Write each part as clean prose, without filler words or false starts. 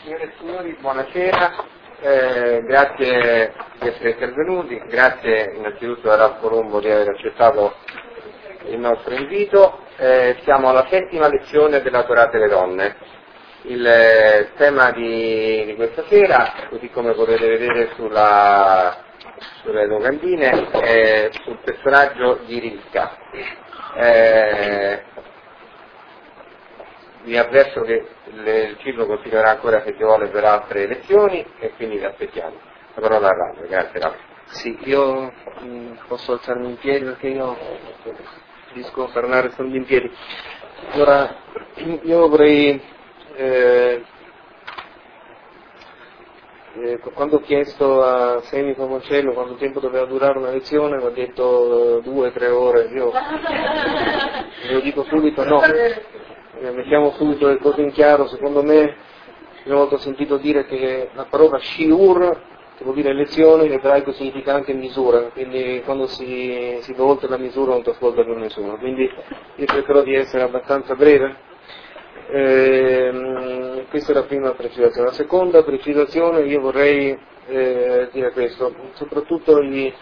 Signore e signori, buonasera, grazie di essere intervenuti, grazie innanzitutto a Ralph Colombo di aver accettato il nostro invito. Siamo alla 7ª lezione della Torah delle donne. Il tema di questa sera, così come potete vedere sulle locandine, è sul personaggio di Rivka. Vi avverto che il ciclo continuerà ancora, se ci vuole, per altre lezioni e quindi vi aspettiamo. La parola a Ralph. Grazie Ralph. Sì, io posso alzarmi in piedi perché io riesco a parlare stando in piedi. Allora, io vorrei, quando ho chiesto a Semi Pomoncello quanto tempo doveva durare una lezione, mi ha detto 2 o 3 ore, io lo dico subito no. Mettiamo subito le cose in chiaro. Secondo me, una volta ho sentito dire che la parola shiur, che vuol dire lezione, in ebraico significa anche misura, quindi quando si va oltre la misura non ti ascolta più nessuno, quindi io cercherò di essere abbastanza breve. Questa è la prima precisazione. La seconda precisazione, io vorrei dire questo, soprattutto i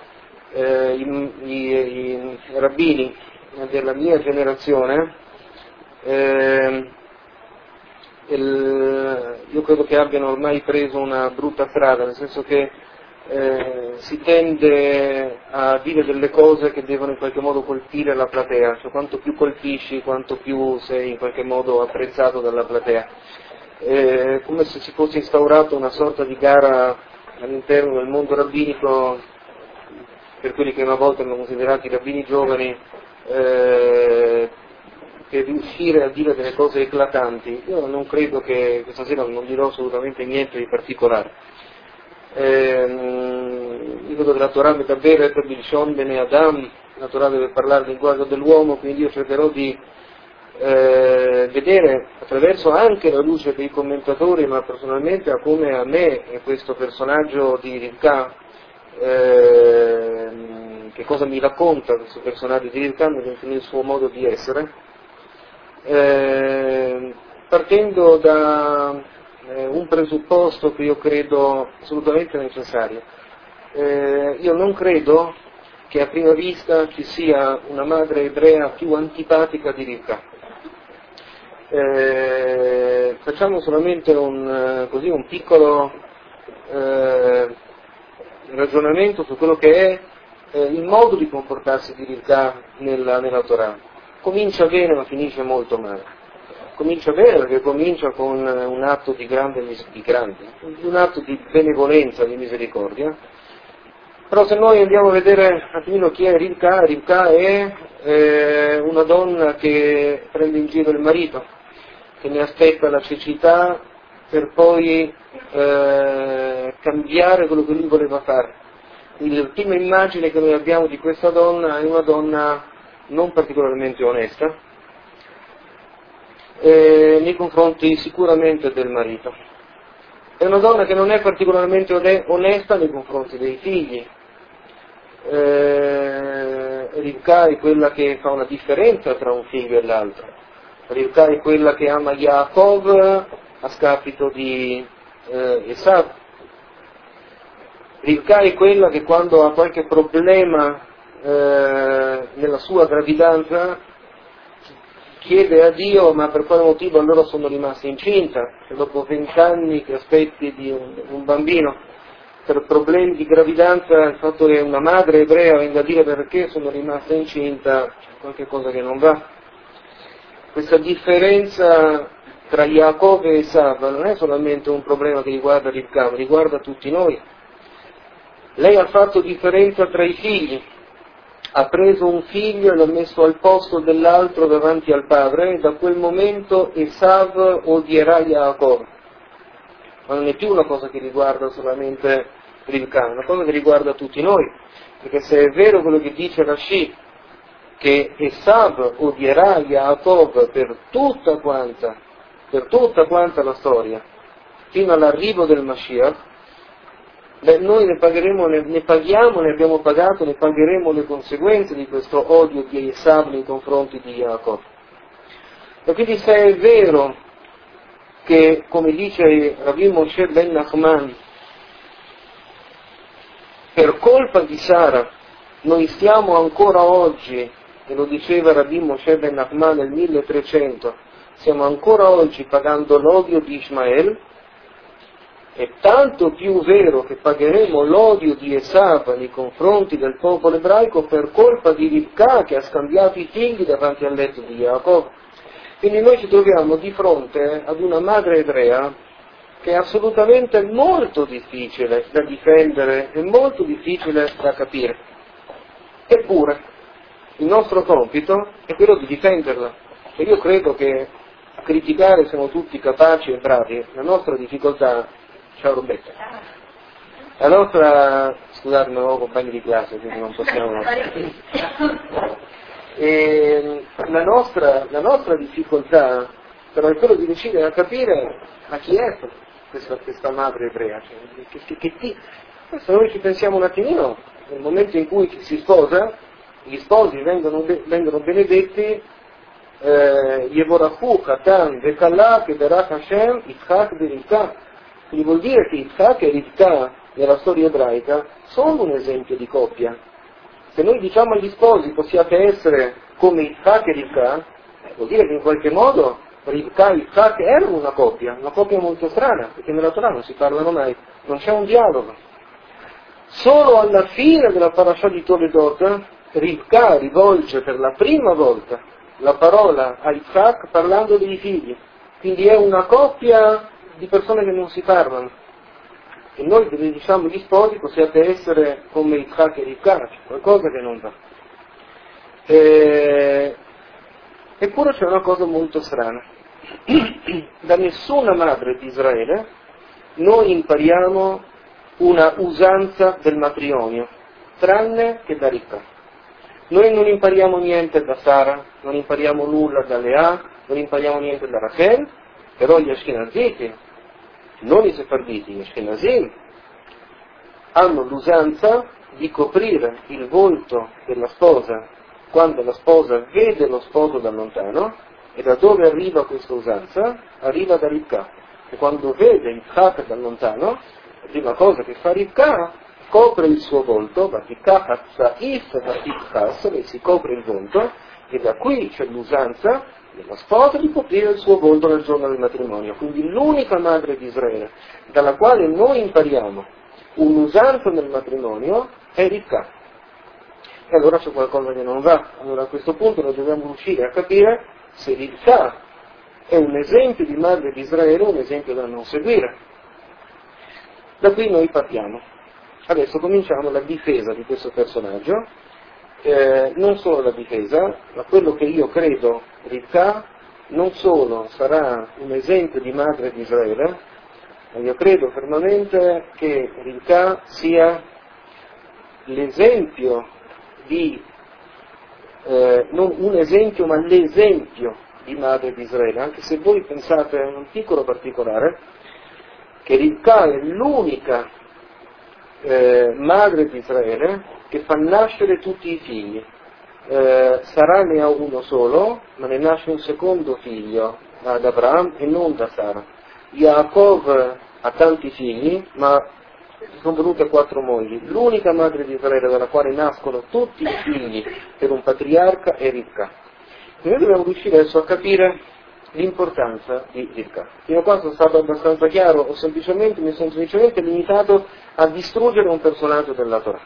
rabbini della mia generazione, io credo che abbiano ormai preso una brutta strada, nel senso che si tende a dire delle cose che devono in qualche modo colpire la platea, cioè quanto più colpisci, quanto più sei in qualche modo apprezzato dalla platea. Come se si fosse instaurata una sorta di gara all'interno del mondo rabbinico, per quelli che una volta erano considerati rabbini giovani, per riuscire a dire delle cose eclatanti. Io non credo che questa sera non dirò assolutamente niente di particolare. Io credo che la Torah Medaberet Bilshon Bene Adam, la Torah deve parlare del linguaggio dell'uomo, quindi io cercherò di vedere attraverso anche la luce dei commentatori, ma personalmente a come a me questo personaggio di Rivka, che cosa mi racconta questo personaggio di Rivka nel suo modo di essere. Partendo da un presupposto che io credo assolutamente necessario. Io non credo che a prima vista ci sia una madre ebrea più antipatica di Rivka. Facciamo solamente un piccolo ragionamento su quello che è il modo di comportarsi di Rivka nella Torah. Comincia bene ma finisce molto male. Comincia bene perché comincia con un atto un atto di benevolenza, di misericordia. Però se noi andiamo a vedere un attimino chi è Rivka, Rivka è una donna che prende in giro il marito, che ne aspetta la cecità per poi cambiare quello che lui voleva fare. Quindi la prima immagine che noi abbiamo di questa donna è una donna non particolarmente onesta, nei confronti sicuramente del marito. È una donna che non è particolarmente onesta nei confronti dei figli. Rivka è quella che fa una differenza tra un figlio e l'altro. Rivka è quella che ama Yaakov a scapito di Esav. Rivka è quella che quando ha qualche problema nella sua gravidanza chiede a Dio ma per quale motivo allora sono rimasta incinta, e dopo 20 anni che aspetti di un bambino per problemi di gravidanza, il fatto che una madre ebrea venga a dire perché sono rimasta incinta, c'è qualche cosa che non va. Questa differenza tra Yaakov e Esav non è solamente un problema che riguarda Rivka, ma riguarda tutti noi. Lei ha fatto differenza tra i figli, ha preso un figlio e l'ha messo al posto dell'altro davanti al padre, e da quel momento Esav odierà Yaakov. Ma non è più una cosa che riguarda solamente Rivka, è una cosa che riguarda tutti noi, perché se è vero quello che dice Rashi, che Esav odierà Yaakov per tutta quanta la storia, fino all'arrivo del Mashiach, noi ne abbiamo pagato, ne pagheremo le conseguenze di questo odio di Esav nei confronti di Yaakov. E quindi se è vero che, come dice Rabbi Moshe ben Nachman, per colpa di Sara noi stiamo ancora oggi, e lo diceva Rabbi Moshe ben Nachman nel 1300, stiamo ancora oggi pagando l'odio di Ismael, è tanto più vero che pagheremo l'odio di Esav nei confronti del popolo ebraico per colpa di Rivka che ha scambiato i figli davanti al letto di Jacob. Quindi noi ci troviamo di fronte ad una madre ebrea che è assolutamente molto difficile da difendere e molto difficile da capire. Eppure il nostro compito è quello di difenderla. E io credo che a criticare siamo tutti capaci e bravi. La nostra difficoltà, ciao Roberta, scusate, non ho compagni di classe, quindi non possiamo. La nostra difficoltà però è quello di riuscire a capire a chi è questa madre ebrea. Questo noi ci pensiamo un attimino, nel momento in cui si sposa, gli sposi vengono benedetti, Yevorachu, Chatan, Vekallah, Keberach Hashem, Yitzhak, Rivka. Quindi vuol dire che Yitzhak e Rivka nella storia ebraica sono un esempio di coppia. Se noi diciamo agli sposi possiate essere come Yitzhak e Rivka, vuol dire che in qualche modo Rivka e Yitzhak erano una coppia molto strana, perché nella Torah non si parlano mai, non c'è un dialogo. Solo alla fine della parasha di Toledot, Rivka rivolge per la prima volta la parola a Yitzhak parlando dei figli, quindi è una coppia di persone che non si parlano. E noi diciamo agli sposi possiate essere come Yitzhak e Rivka, c'è qualcosa che non va. Eppure c'è una cosa molto strana. Da nessuna madre di Israele noi impariamo una usanza del matrimonio, tranne che da Rivka. Noi non impariamo niente da Sara, non impariamo nulla da Lea, non impariamo niente da Rachel, però gli Ashkenaziti, non i Sefarditi, gli Ashkenazim, hanno l'usanza di coprire il volto della sposa quando la sposa vede lo sposo da lontano. E da dove arriva questa usanza? Arriva da Rivka, che quando vede Yitzhak da lontano, la prima cosa che fa Rivka copre il suo volto, lei si copre il volto, e da qui c'è l'usanza della sposa di coprire il suo volto nel giorno del matrimonio. Quindi l'unica madre di Israele dalla quale noi impariamo un'usanza nel matrimonio è Rivka. E allora c'è qualcosa che non va. Allora a questo punto noi dobbiamo riuscire a capire se Rivka è un esempio di madre di Israele o un esempio da non seguire. Da qui noi partiamo. Adesso cominciamo la difesa di questo personaggio, non solo la difesa, ma quello che io credo Rivka non solo sarà un esempio di madre di Israele, ma io credo fermamente che Rivka sia l'esempio non un esempio, ma l'esempio di madre di Israele, anche se voi pensate a un piccolo particolare, che Rivka è l'unica madre di Israele che fa nascere tutti i figli. Sara ne ha uno solo, ma ne nasce un secondo figlio ad Abraham e non da Sara. Yaakov ha tanti figli, ma sono venute 4 mogli. L'unica madre di Israele dalla quale nascono tutti i figli per un patriarca è Rivka. E noi dobbiamo riuscire adesso a capire l'importanza di Rivka. Fino a qua sono stato abbastanza chiaro, mi sono semplicemente limitato a distruggere un personaggio della Torah.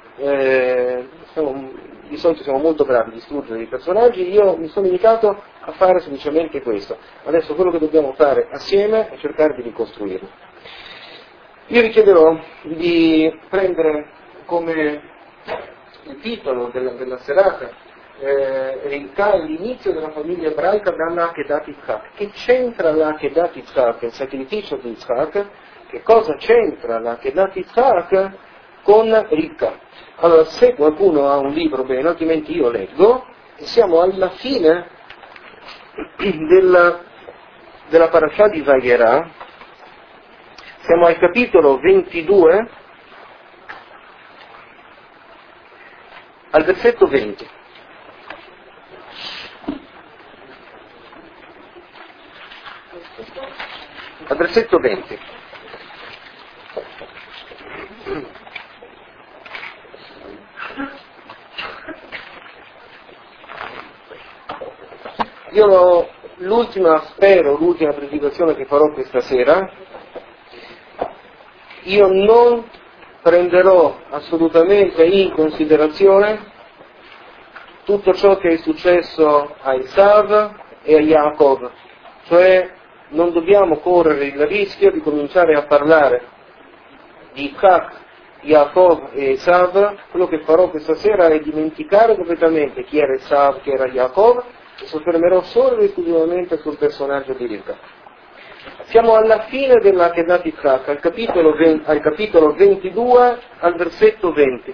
Di solito siamo molto bravi a distruggere i personaggi, io mi sono limitato a fare semplicemente questo. Adesso quello che dobbiamo fare assieme è cercare di ricostruirlo. Io vi chiederò di prendere come il titolo della serata Rivka è l'inizio della famiglia ebraica dall'Akedat Yitzhak. Che c'entra l'Akedat Yitzhak, il sacrificio di Yitzhak? Che cosa c'entra l'Akedat Yitzhak con Rivka? Allora, se qualcuno ha un libro bene, altrimenti io leggo, e siamo alla fine della parasha di Vayera, siamo al capitolo 22, al versetto 20. al versetto 20. Io l'ultima predicazione che farò questa sera, io non prenderò assolutamente in considerazione tutto ciò che è successo a Esav e a Jacob, cioè non dobbiamo correre il rischio di cominciare a parlare di Isaac, Jacob e Esav. Quello che farò questa sera è dimenticare completamente chi era Esav, chi era Jacob, e soffermerò solo ed esclusivamente sul personaggio di Rivka. Siamo alla fine dell'Akedat Yitzhak, al capitolo 22, al versetto 20.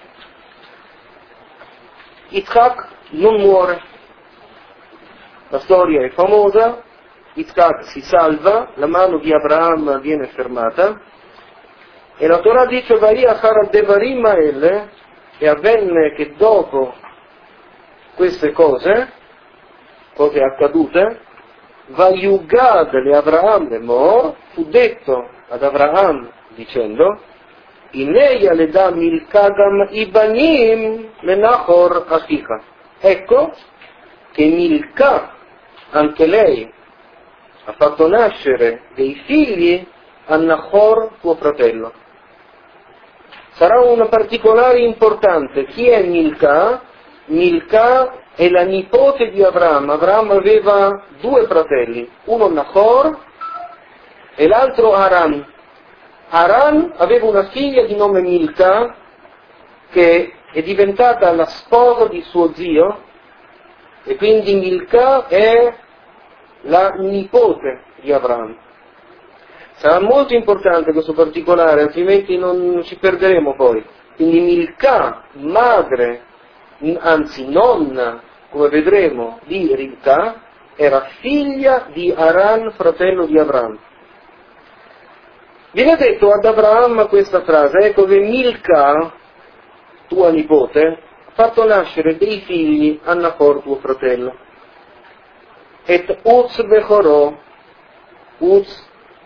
Yitzhak non muore, la storia è famosa, Yitzhak si salva, la mano di Abraham viene fermata, e la Torah dice Vari achar devarim ha'ele, e avvenne che dopo queste cose accadute, Vayugad le Abraham lemor, fu detto ad Abraham dicendo, Ineia le da Milkagam ibanim le Nahor Achika. Ecco che Milka, anche lei, ha fatto nascere dei figli a Nahor, tuo fratello. Sarà una particolare importante. Chi è Milka? Milka è la nipote di Abraham. Abraham aveva due fratelli, uno Nahor e l'altro Haran. Haran aveva una figlia di nome Milka che è diventata la sposa di suo zio, e quindi Milka è la nipote di Abraham. Sarà molto importante questo particolare, altrimenti non ci perderemo poi. Quindi Milka, madre, anzi nonna, come vedremo, di Rivka, era figlia di Haran, fratello di Abraham. Viene detto ad Abraham questa frase, ecco che Milka, tua nipote, ha fatto nascere dei figli a Nahor, tuo fratello. Et Uz Bechorò, Uz,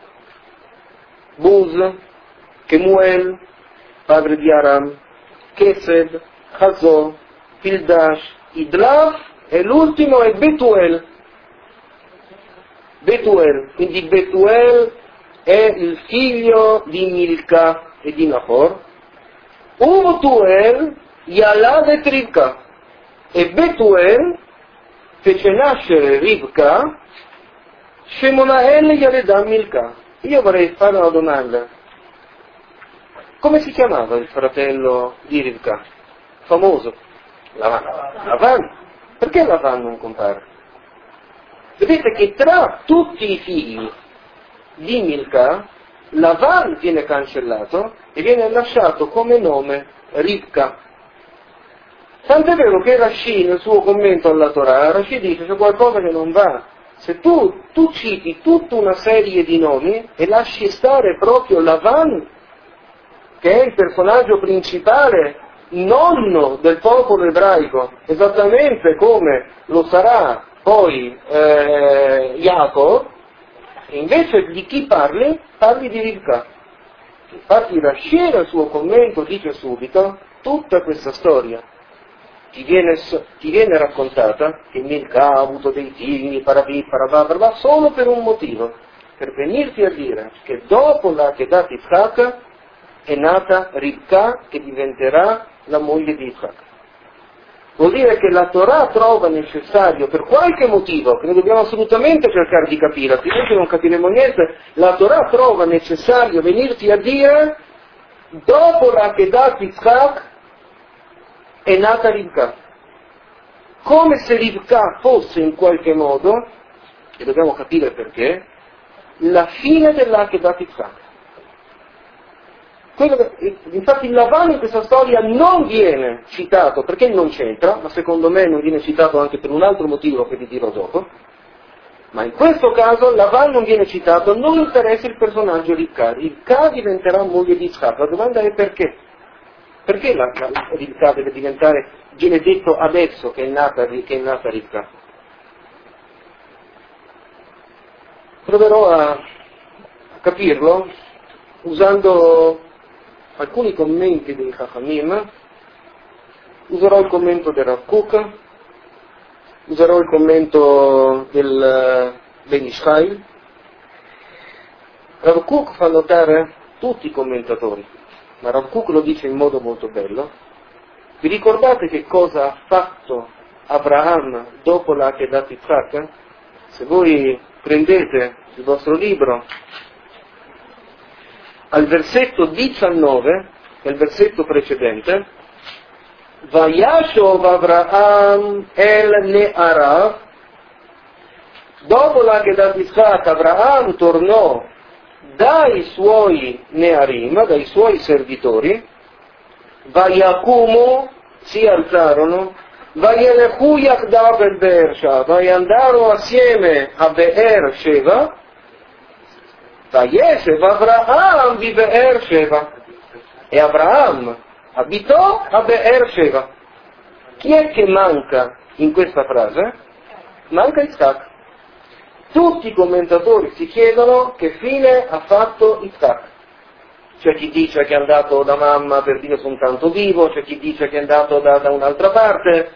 Buz, Kemuel, padre di Aram, Kesed, Chazò, Pildash, Idlaf, e l'ultimo è Betuel. Betuel, quindi Betuel è il figlio di Milka e di Nahor. Betuel Yalad et Rivka, e Betuel fece nascere Rivka, Shemonael Yaledam Milka. Io vorrei fare una domanda. Come si chiamava il fratello di Rivka? Famoso. Lavan. Perché Lavan non compare? Vedete che tra tutti i figli di Milka, Lavan viene cancellato e viene lasciato come nome Rivka. Tant'è vero che Rashi, nel suo commento alla Torah, Rashi dice c'è qualcosa che non va. Se tu citi tutta una serie di nomi e lasci stare proprio Lavan, che è il personaggio principale, nonno del popolo ebraico, esattamente come lo sarà poi Jacob, invece di chi parli? Parli di Rivka. Infatti Rashi nel suo commento dice subito tutta questa storia. Ti viene raccontata che Milka ha avuto dei figli, parabà, solo per un motivo, per venirti a dire che dopo l'Akedat Yitzhak è nata Rivka, che diventerà la moglie di Yitzhak. Vuol dire che la Torah trova necessario, per qualche motivo, che noi dobbiamo assolutamente cercare di capire, altrimenti non capiremo niente, la Torah trova necessario venirti a dire dopo l'Akedat Yitzhak è nata Rivka, come se Rivka fosse in qualche modo, e dobbiamo capire perché, la fine dell'Akedat Yitzhak. Infatti Lavan in questa storia non viene citato perché non c'entra, ma secondo me non viene citato anche per un altro motivo che vi dirò dopo, ma in questo caso Lavan non viene citato, non interessa il personaggio Rivka. Rivka diventerà moglie di Yitzhak. La domanda è perché? Perché la Rivka deve diventare, viene detto adesso che è nata Rivka? Proverò a capirlo usando alcuni commenti dei Chachamim. Userò il commento del Rav Kook, userò il commento del Ben Ish Chai. Rav Kook fa notare tutti i commentatori, ma Rav Kook lo dice in modo molto bello. Vi ricordate che cosa ha fatto Abraham dopo la Akedat Yitzhak? Se voi prendete il vostro libro, al versetto 19, che è il versetto precedente, Vayashov Avraham el Ne'arav, dopo la Akedat Yitzhak Abraham tornò dai suoi Nearim, dai suoi servitori, Vayakumu, si alzarono, Vayelechu Yachdav el Be'er Sheva, e andarono assieme a Be'er Sheva, Vayeshev Avraham vi Be'er Sheva, e Abraham abitò a Be'er Sheva. Chi è che manca in questa frase? Manca Yitzhak. Tutti i commentatori si chiedono che fine ha fatto Yitzhak. C'è chi dice che è andato da mamma per dire sono tanto vivo, c'è chi dice che è andato da un'altra parte.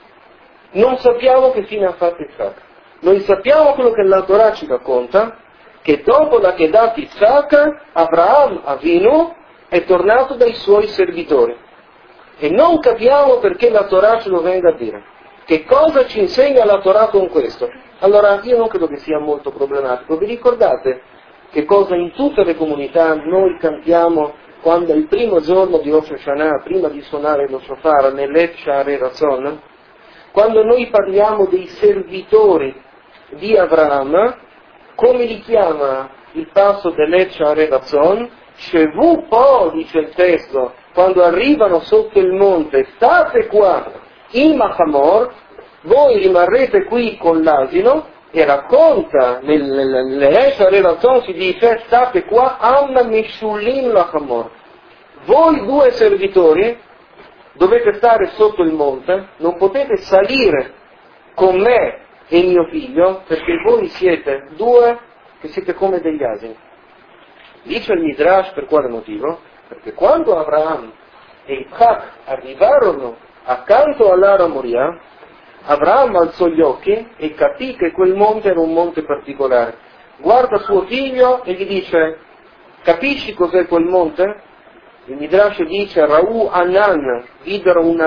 Non sappiamo che fine ha fatto Yitzhak. Noi sappiamo quello che la Torah ci racconta, che dopo la Kedat Yitzhak, Abraham Avinu è tornato dai suoi servitori. E non capiamo perché la Torah ce lo venga a dire. Che cosa ci insegna la Torah con questo? Allora, io non credo che sia molto problematico. Vi ricordate che cosa in tutte le comunità noi cantiamo quando è il primo giorno di Rosh Hashanah, prima di suonare lo shofar, nell'Et Sha'arei Ratzon? Quando noi parliamo dei servitori di Avraham, come li chiama il passo dell'Et Sha'arei Ratzon? Shevu po, dice il testo, quando arrivano sotto il monte, state qua, in Machamor, voi rimarrete qui con l'asino, e racconta, nell'Et Sha'arei Ratzon si dice, state qua, Am Mishulim Lachamor. Voi due servitori dovete stare sotto il monte, non potete salire con me e mio figlio, perché voi siete due che siete come degli asini. Dice il Midrash per quale motivo? Perché quando Abraham e Yitzhak arrivarono accanto all'Ara Moria, Abraham alzò gli occhi e capì che quel monte era un monte particolare. Guarda suo figlio e gli dice, capisci cos'è quel monte? Il Midrash dice, Ra'u Anan, videro una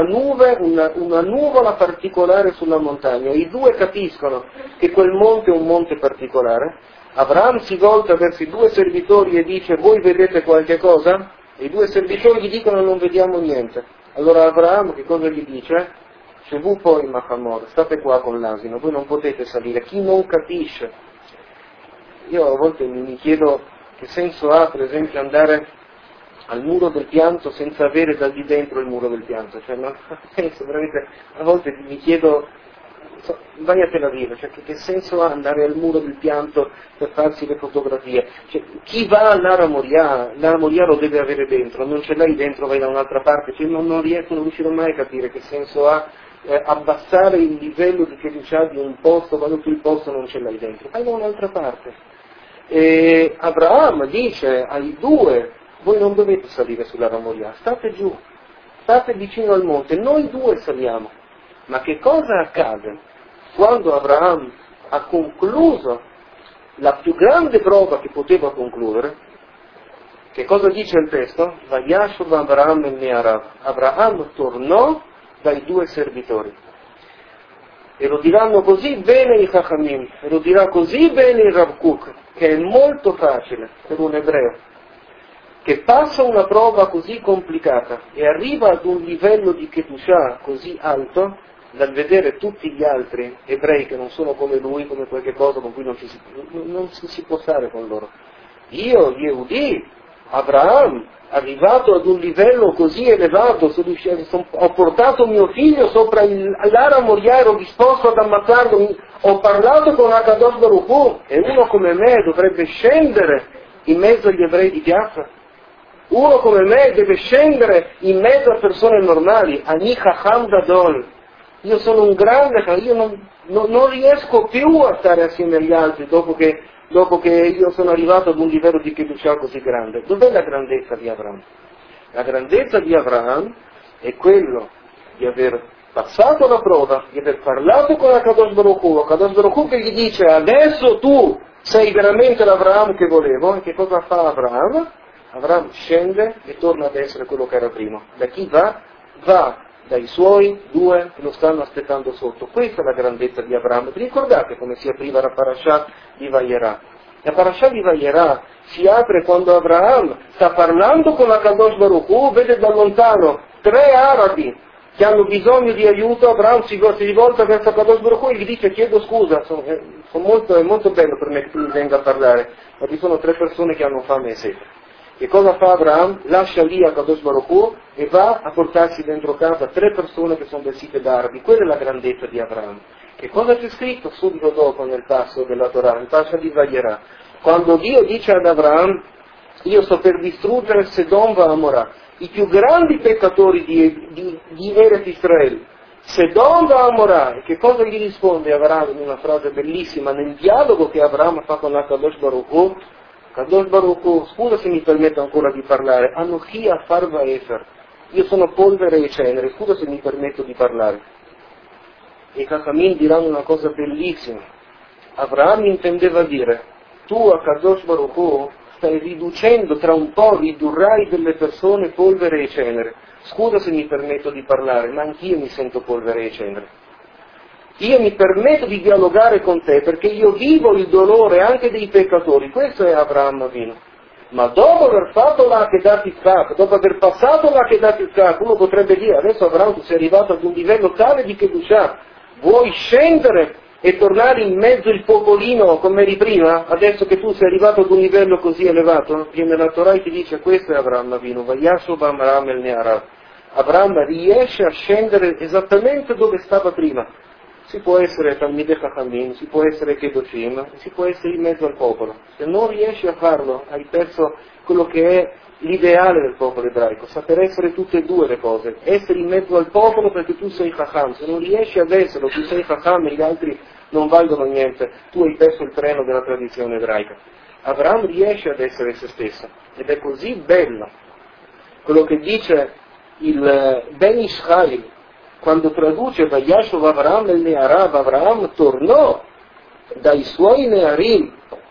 nuvola particolare sulla montagna. I due capiscono che quel monte è un monte particolare. Abraham si volta verso i due servitori e dice, voi vedete qualche cosa? E i due servitori gli dicono, non vediamo niente. Allora Abraham che cosa gli dice? Shevu poi Machamor, state qua con l'asino, voi non potete salire. Chi non capisce? Io a volte mi chiedo che senso ha, per esempio, andare al muro del pianto senza avere da di dentro il muro del pianto. Cioè, non penso veramente, a volte mi chiedo, vai a Tel Aviv, cioè che senso ha andare al muro del pianto per farsi le fotografie? Cioè, chi va all'Ara Moria lo deve avere dentro, non ce l'hai dentro, vai da un'altra parte, cioè, non riuscirò mai a capire che senso ha abbassare il livello di fiducia di un posto quando tu il posto non ce l'hai dentro, vai da un'altra parte. E Abraham dice ai due, voi non dovete salire sull'Ara Moria, state giù, state vicino al monte, noi due saliamo. Ma che cosa accade quando Abraham ha concluso la più grande prova che poteva concludere? Che cosa dice il testo? Vayashov Abraham el Ne'arav. Abraham tornò dai due servitori. E lo diranno così bene i Chachamim, e lo dirà così bene il Rav Kook, che è molto facile per un ebreo che passa una prova così complicata e arriva ad un livello di Kedusha così alto, dal vedere tutti gli altri ebrei che non sono come lui, come qualche cosa con cui non si può stare con loro. Io, Yehudi, Abraham, arrivato ad un livello così elevato, ho portato mio figlio sopra l'Ara Moria, ero disposto ad ammazzarlo, ho parlato con Akadosh Baruch Hu, e uno come me dovrebbe scendere in mezzo agli ebrei di piazza. Uno come me deve scendere in mezzo a persone normali, Ani Chacham Gadol. Io sono un grande, io non riesco più a stare assieme agli altri dopo che dopo che io sono arrivato ad un livello di Kedushah così grande? Dov'è la grandezza di Avraham? La grandezza di Avraham è quello di aver passato la prova, di aver parlato con Akadosh Baruch Hu che gli dice adesso tu sei veramente l'Avraham che volevo, e che cosa fa Avraham? Avraham scende e torna ad essere quello che era prima. Da chi va? Va dai suoi due che lo stanno aspettando sotto. Questa è la grandezza di Avraham. Vi ricordate come si apriva la parasha di Vayera? La parasha di Vayera si apre quando Avraham sta parlando con Akadosh Baruch Hu, vede da lontano 3 arabi che hanno bisogno di aiuto. Avraham si rivolta verso Akadosh Baruch Hu e gli dice chiedo scusa, è molto bello per me che tu mi venga a parlare, ma ci sono 3 persone che hanno fame e sete. Che cosa fa Avraham? Lascia lì Akadosh Baruch Hu e va a portarsi dentro casa 3 persone che sono vestite d'arabi. Quella è la grandezza di Avraham. Che cosa c'è scritto subito dopo nel passo della Torah, nel passo di Vayera? Quando Dio dice ad Avraham, io sto per distruggere Sedom e Amorah, i più grandi peccatori di Eretz Israele, Sedom e Amorah. E che cosa gli risponde Avraham in una frase bellissima, nel dialogo che Avraham fa con Akadosh Baruch Hu? Kadosh Baruch Hu, scusa se mi permetto ancora di parlare, Anochi Afar Vaefer, io sono polvere e cenere, scusa se mi permetto di parlare. E i Chachamim diranno una cosa bellissima. Avraham intendeva dire, tu a Kadosh Baruch Hu stai riducendo, tra un po' ridurrai delle persone polvere e cenere. Scusa se mi permetto di parlare, ma anch'io mi sento polvere e cenere. Io mi permetto di dialogare con te perché io vivo il dolore anche dei peccatori. Questo è Avraham Avinu. Ma dopo aver fatto l'Akedat Yitzhak, dopo aver passato l'Akedat Yitzhak, uno potrebbe dire, adesso Avraham tu sei arrivato ad un livello tale di Kedushah, vuoi scendere e tornare in mezzo il popolino come eri prima, adesso che tu sei arrivato ad un livello così elevato? Viene la Torah e ti dice, questo è Avraham Avinu, Vayashov Amram el Ne'arav. Avraham riesce a scendere esattamente dove stava prima. Si può essere Talmidei Chachamim, si può essere Kedoshim, si può essere in mezzo al popolo. Se non riesci a farlo, hai perso quello che è l'ideale del popolo ebraico, saper essere tutte e due le cose, essere in mezzo al popolo perché tu sei Chacham, se non riesci ad esserlo, tu sei Chacham e gli altri non valgono niente, tu hai perso il treno della tradizione ebraica. Avraham riesce ad essere se stesso, ed è così bello quello che dice il Ben Ishchai, quando traduce Vayashov Avraham el Ne'arav, Avraham tornò dai suoi Ne'arim.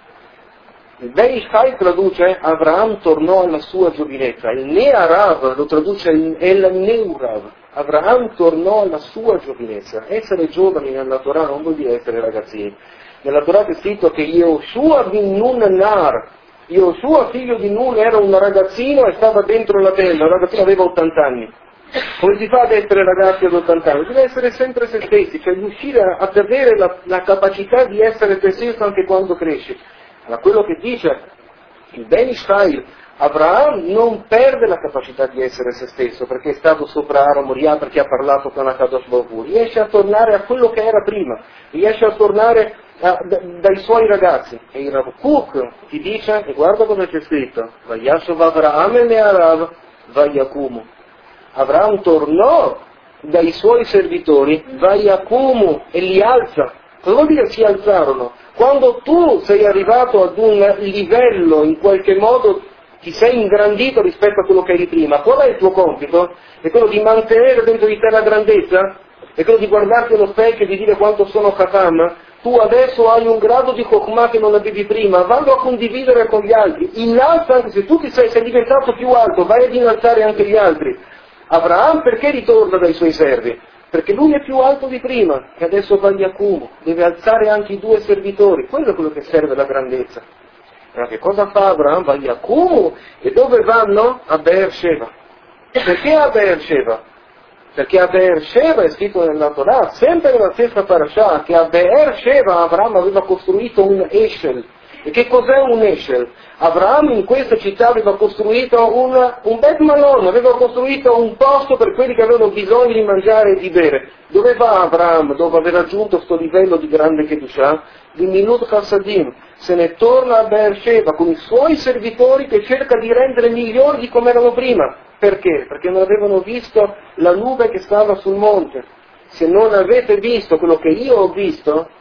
Il Ben Ishchai traduce Avraham tornò alla sua giovinezza, il Ne'arav lo traduce El Neurav. Avraham tornò alla sua giovinezza. Essere giovani nella Torah non vuol dire essere ragazzini. Nella Torah è scritto che Yehoshua bin Nun Nar, Yehoshua figlio di Nun era un ragazzino e stava dentro la tenda, il ragazzino aveva 80 anni. Come si fa ad essere ragazzi ad 80 anni? Deve essere sempre se stessi, cioè riuscire ad avere la capacità di essere se stesso anche quando cresci. Ma quello che dice il Ben Ishchai, Avraham non perde la capacità di essere se stesso perché è stato sopra Aaron Moriah, perché ha parlato con Akadosh Baruch Hu, riesce a tornare a quello che era prima, riesce a tornare dai suoi ragazzi. E il Rav Kook ti dice, e guarda cosa c'è scritto, Vayashov Avraham el Ne'arav Vayakumu. Avraham tornò dai suoi servitori, Vayakumu, e li alza. Cosa vuol dire si alzarono? Quando tu sei arrivato ad un livello, in qualche modo ti sei ingrandito rispetto a quello che eri prima, qual è il tuo compito? È quello di mantenere dentro di te la grandezza? È quello di guardarti allo specchio e di dire quanto sono Chacham? Tu adesso hai un grado di Chokhmah che non avevi prima, vanno a condividere con gli altri. Innalza, anche se tu sei diventato più alto, vai ad innalzare anche gli altri. Avraham perché ritorna dai suoi servi? Perché lui è più alto di prima, che adesso va gli Akumu, deve alzare anche i 2 servitori, quello è quello che serve la grandezza. Allora che cosa fa Avraham? Va gli Akumu, e dove vanno? A Beersheba. Perché a Beersheba? Perché a Beersheba è scritto nella Torah, sempre nella stessa parasha, che a Beersheba Avraham aveva costruito un Eshel. E che cos'è un Eshel? Avraham in questa città aveva costruito un Bet Malon, aveva costruito un posto per quelli che avevano bisogno di mangiare e di bere. Dove va Avraham dopo aver raggiunto questo livello di grande Kedushah? Di Milut Chassadim. Se ne torna a Beersheba con i suoi servitori che cerca di rendere migliori di come erano prima. Perché? Perché non avevano visto la nube che stava sul monte. Se non avete visto quello che io ho visto,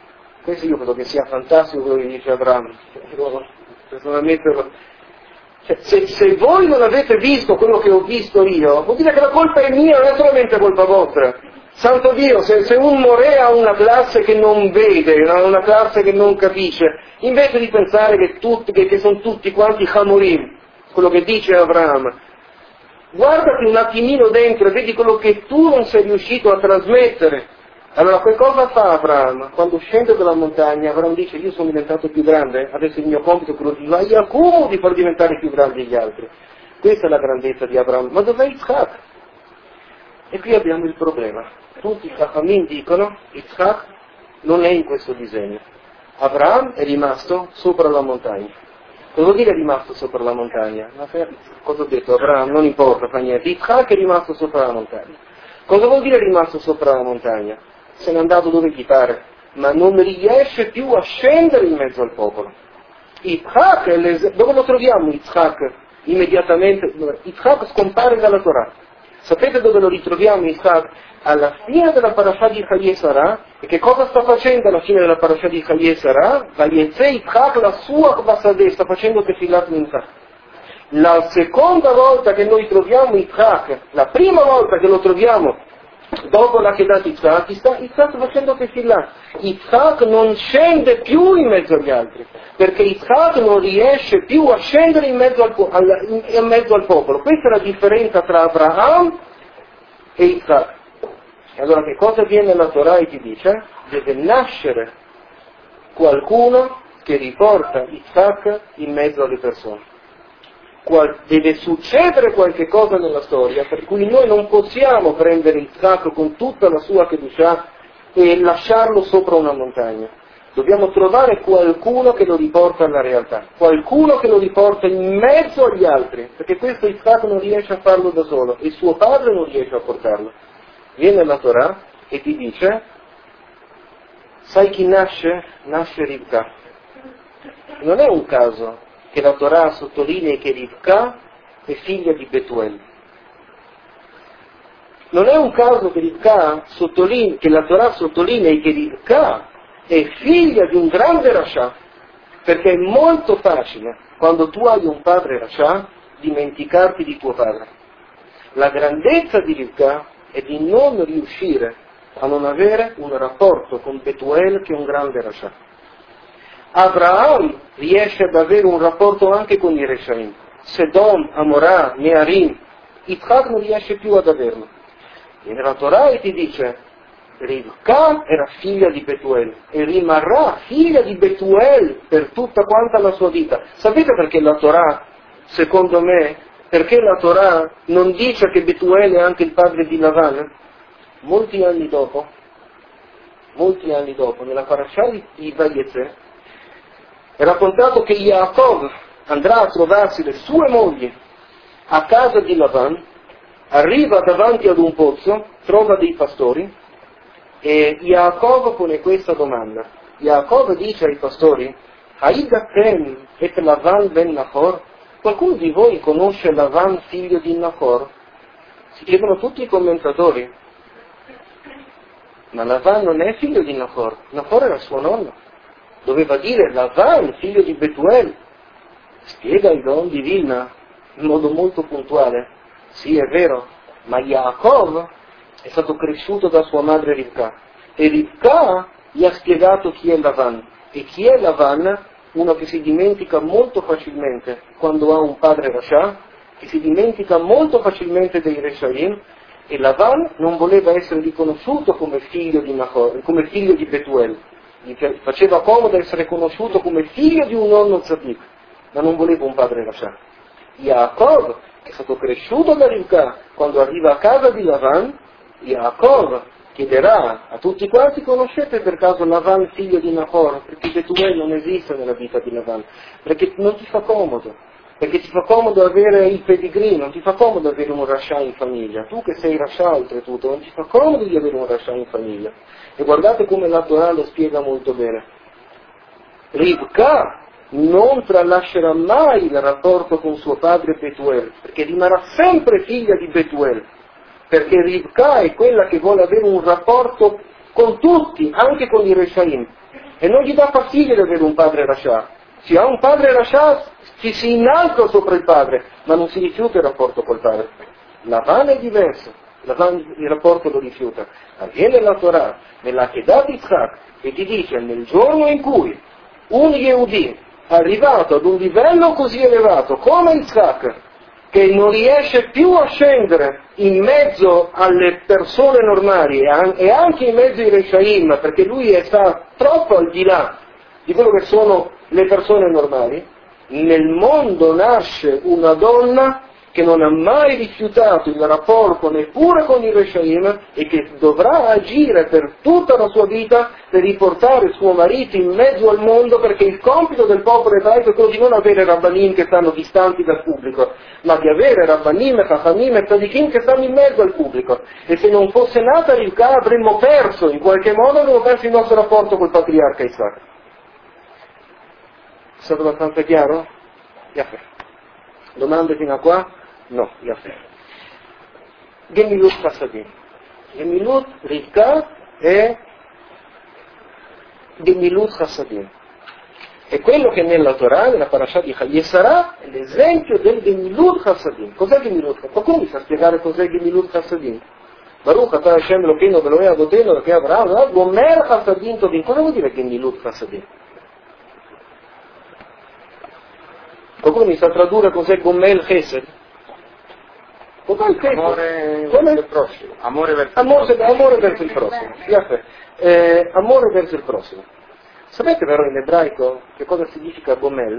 Questo io credo che sia fantastico quello che dice Abramo. Personalmente, se voi non avete visto quello che ho visto io, vuol dire che la colpa è mia, non è solamente colpa vostra. Santo Dio, se un Morè ha una classe che non vede, una classe che non capisce, invece di pensare che sono tutti quanti Hamorim, quello che dice Abramo, guardati un attimino dentro e vedi quello che tu non sei riuscito a trasmettere. Allora, che cosa fa Abramo? Quando scende dalla montagna, Abramo dice: io sono diventato più grande, adesso il mio compito è quello di Yaakov, di far diventare più grandi gli altri. Questa è la grandezza di Abramo. Ma dov'è Yitzhak? E qui abbiamo il problema. Tutti i Chachamim dicono: Yitzhak non è in questo disegno. Abramo è rimasto sopra la montagna. Cosa vuol dire è rimasto sopra la montagna? Cosa ho detto? Abramo non importa, fa niente. Yitzhak è rimasto sopra la montagna. Cosa vuol dire rimasto sopra la montagna? Se n'è andato dove gli pare, ma non riesce più a scendere in mezzo al popolo. Yitzhak, dove lo troviamo Yitzhak? Immediatamente, Yitzhak scompare dalla Torah. Sapete dove lo ritroviamo Yitzhak? Alla fine della parasha di Chayei Sarah. E che cosa sta facendo alla fine della parasha di Chayei Sarah? Vayetze Yitzhak la sua Basadeh, sta facendo Tefilat Mincha. La seconda volta che noi troviamo Yitzhak, la prima volta che lo troviamo dopo la Kedat Yitzhak, sta facendo Tefilah. Yitzhak non scende più in mezzo agli altri, perché Yitzhak non riesce più a scendere in mezzo al popolo. Questa è la differenza tra Abraham e Yitzhak. E allora che cosa viene nella Torah e ti dice? Deve nascere qualcuno che riporta Yitzhak in mezzo alle persone. Deve succedere qualche cosa nella storia per cui noi non possiamo prendere Yitzhak con tutta la sua Kedushah e lasciarlo sopra una montagna. Dobbiamo trovare qualcuno che lo riporta alla realtà, qualcuno che lo riporta in mezzo agli altri, perché questo Yitzhak non riesce a farlo da solo e suo padre non riesce a portarlo. Viene la Torah e ti dice: sai chi nasce? Nasce Rivka. Non è un caso che la Torah sottolinea che Rivka è figlia di Betuel. Non è un caso che la Torah sottolinei che Rivka è figlia di un grande Rasha, perché è molto facile, quando tu hai un padre Rasha, dimenticarti di tuo padre. La grandezza di Rivka è di non riuscire a non avere un rapporto con Betuel, che è un grande Rasha. Abraham riesce ad avere un rapporto anche con i Reshaim. Sedom, Amorah, Nearim. Yitzhak non riesce più ad averlo. Viene la Torah e ti dice: Rivka era figlia di Betuel e rimarrà figlia di Betuel per tutta quanta la sua vita. Sapete perché la Torah, secondo me, perché la Torah non dice che Betuel è anche il padre di Lavan? Molti anni dopo, nella parasha di Vayetze, è raccontato che Yaakov andrà a trovarsi le sue mogli a casa di Lavan, arriva davanti ad un pozzo, trova dei pastori e Yaakov pone questa domanda. Yaakov dice ai pastori: Haidatem et Lavan ben Nahor? Qualcuno di voi conosce Lavan figlio di Nahor? Si chiedono tutti i commentatori. Ma Lavan non è figlio di Nahor, Nahor era suo nonno. Doveva dire Lavan, figlio di Betuel. Spiega il Gaon di Vilna in modo molto puntuale: sì, è vero, ma Yaakov è stato cresciuto da sua madre Rivka e Rivka gli ha spiegato chi è Lavan. E chi è Lavan? Uno che si dimentica molto facilmente quando ha un padre Rasha, che si dimentica molto facilmente dei Reshaim, e Lavan non voleva essere riconosciuto come figlio di Nahor, come figlio di Betuel. Gli faceva comodo essere conosciuto come figlio di un nonno Tzadik, ma non voleva un padre Rasha. Yaakov, che è stato cresciuto da Rivka, quando arriva a casa di Lavan, Yaakov chiederà a tutti quanti: conoscete per caso Lavan figlio di Nahor? Perché Betuel non esiste nella vita di Lavan, perché non ti fa comodo, perché ti fa comodo avere il pedigree, non ti fa comodo avere un Rasha in famiglia. Tu che sei Rasha oltretutto, non ti fa comodo di avere un Rasha in famiglia. E guardate come la Torah lo spiega molto bene. Rivka non tralascerà mai il rapporto con suo padre Betuel, perché rimarrà sempre figlia di Betuel, perché Rivka è quella che vuole avere un rapporto con tutti, anche con i Reshaim. e non gli dà fastidio di avere un padre Rasha. Se ha un padre Rasha ci si innalza sopra il padre, ma non si rifiuta il rapporto col padre. Lavan è diverso, Lavan il rapporto lo rifiuta. Avviene la Torah, nella Kedat Yitzhak, e ti dice nel giorno in cui un Yehudi è arrivato ad un livello così elevato come Yitzhak, che non riesce più a scendere in mezzo alle persone normali e anche in mezzo ai Reshaim, perché lui sta troppo al di là di quello che sono le persone normali, nel mondo nasce una donna che non ha mai rifiutato il rapporto neppure con i Reshaim e che dovrà agire per tutta la sua vita per riportare suo marito in mezzo al mondo, perché il compito del popolo ebraico è quello di non avere rabbanim che stanno distanti dal pubblico, ma di avere rabbanim, chachamim e tzadikim che stanno in mezzo al pubblico. E se non fosse nata Rivka avremmo perso, in qualche modo avremmo perso il nostro rapporto col patriarca Isaac. È stato abbastanza chiaro? Yaffe. Domande fino a qua? No, Yaffe. Gemilut Chassadim. Gemilut Rivka è Gemilut Chassadim. È quello che nella Torah, nella parasha di Yesarà, è l'esempio del Gemilut Chassadim. Cos'è Gemilut Chassadim? Qualcuno mi sa spiegare cos'è Gemilut Chassadim? Baruch atah Hashem Elokeinu Elohei Avotenu Elokei Avraham Gomer Chassadim Tovim. Cosa vuol dire Gemilut Chassadim? Qualcuno mi sa tradurre cos'è Gomel Chesed? Cos'è il Chesed? Amore verso il prossimo. Amore verso il prossimo. Amore verso il prossimo. Sapete però in ebraico che cosa significa Gomel?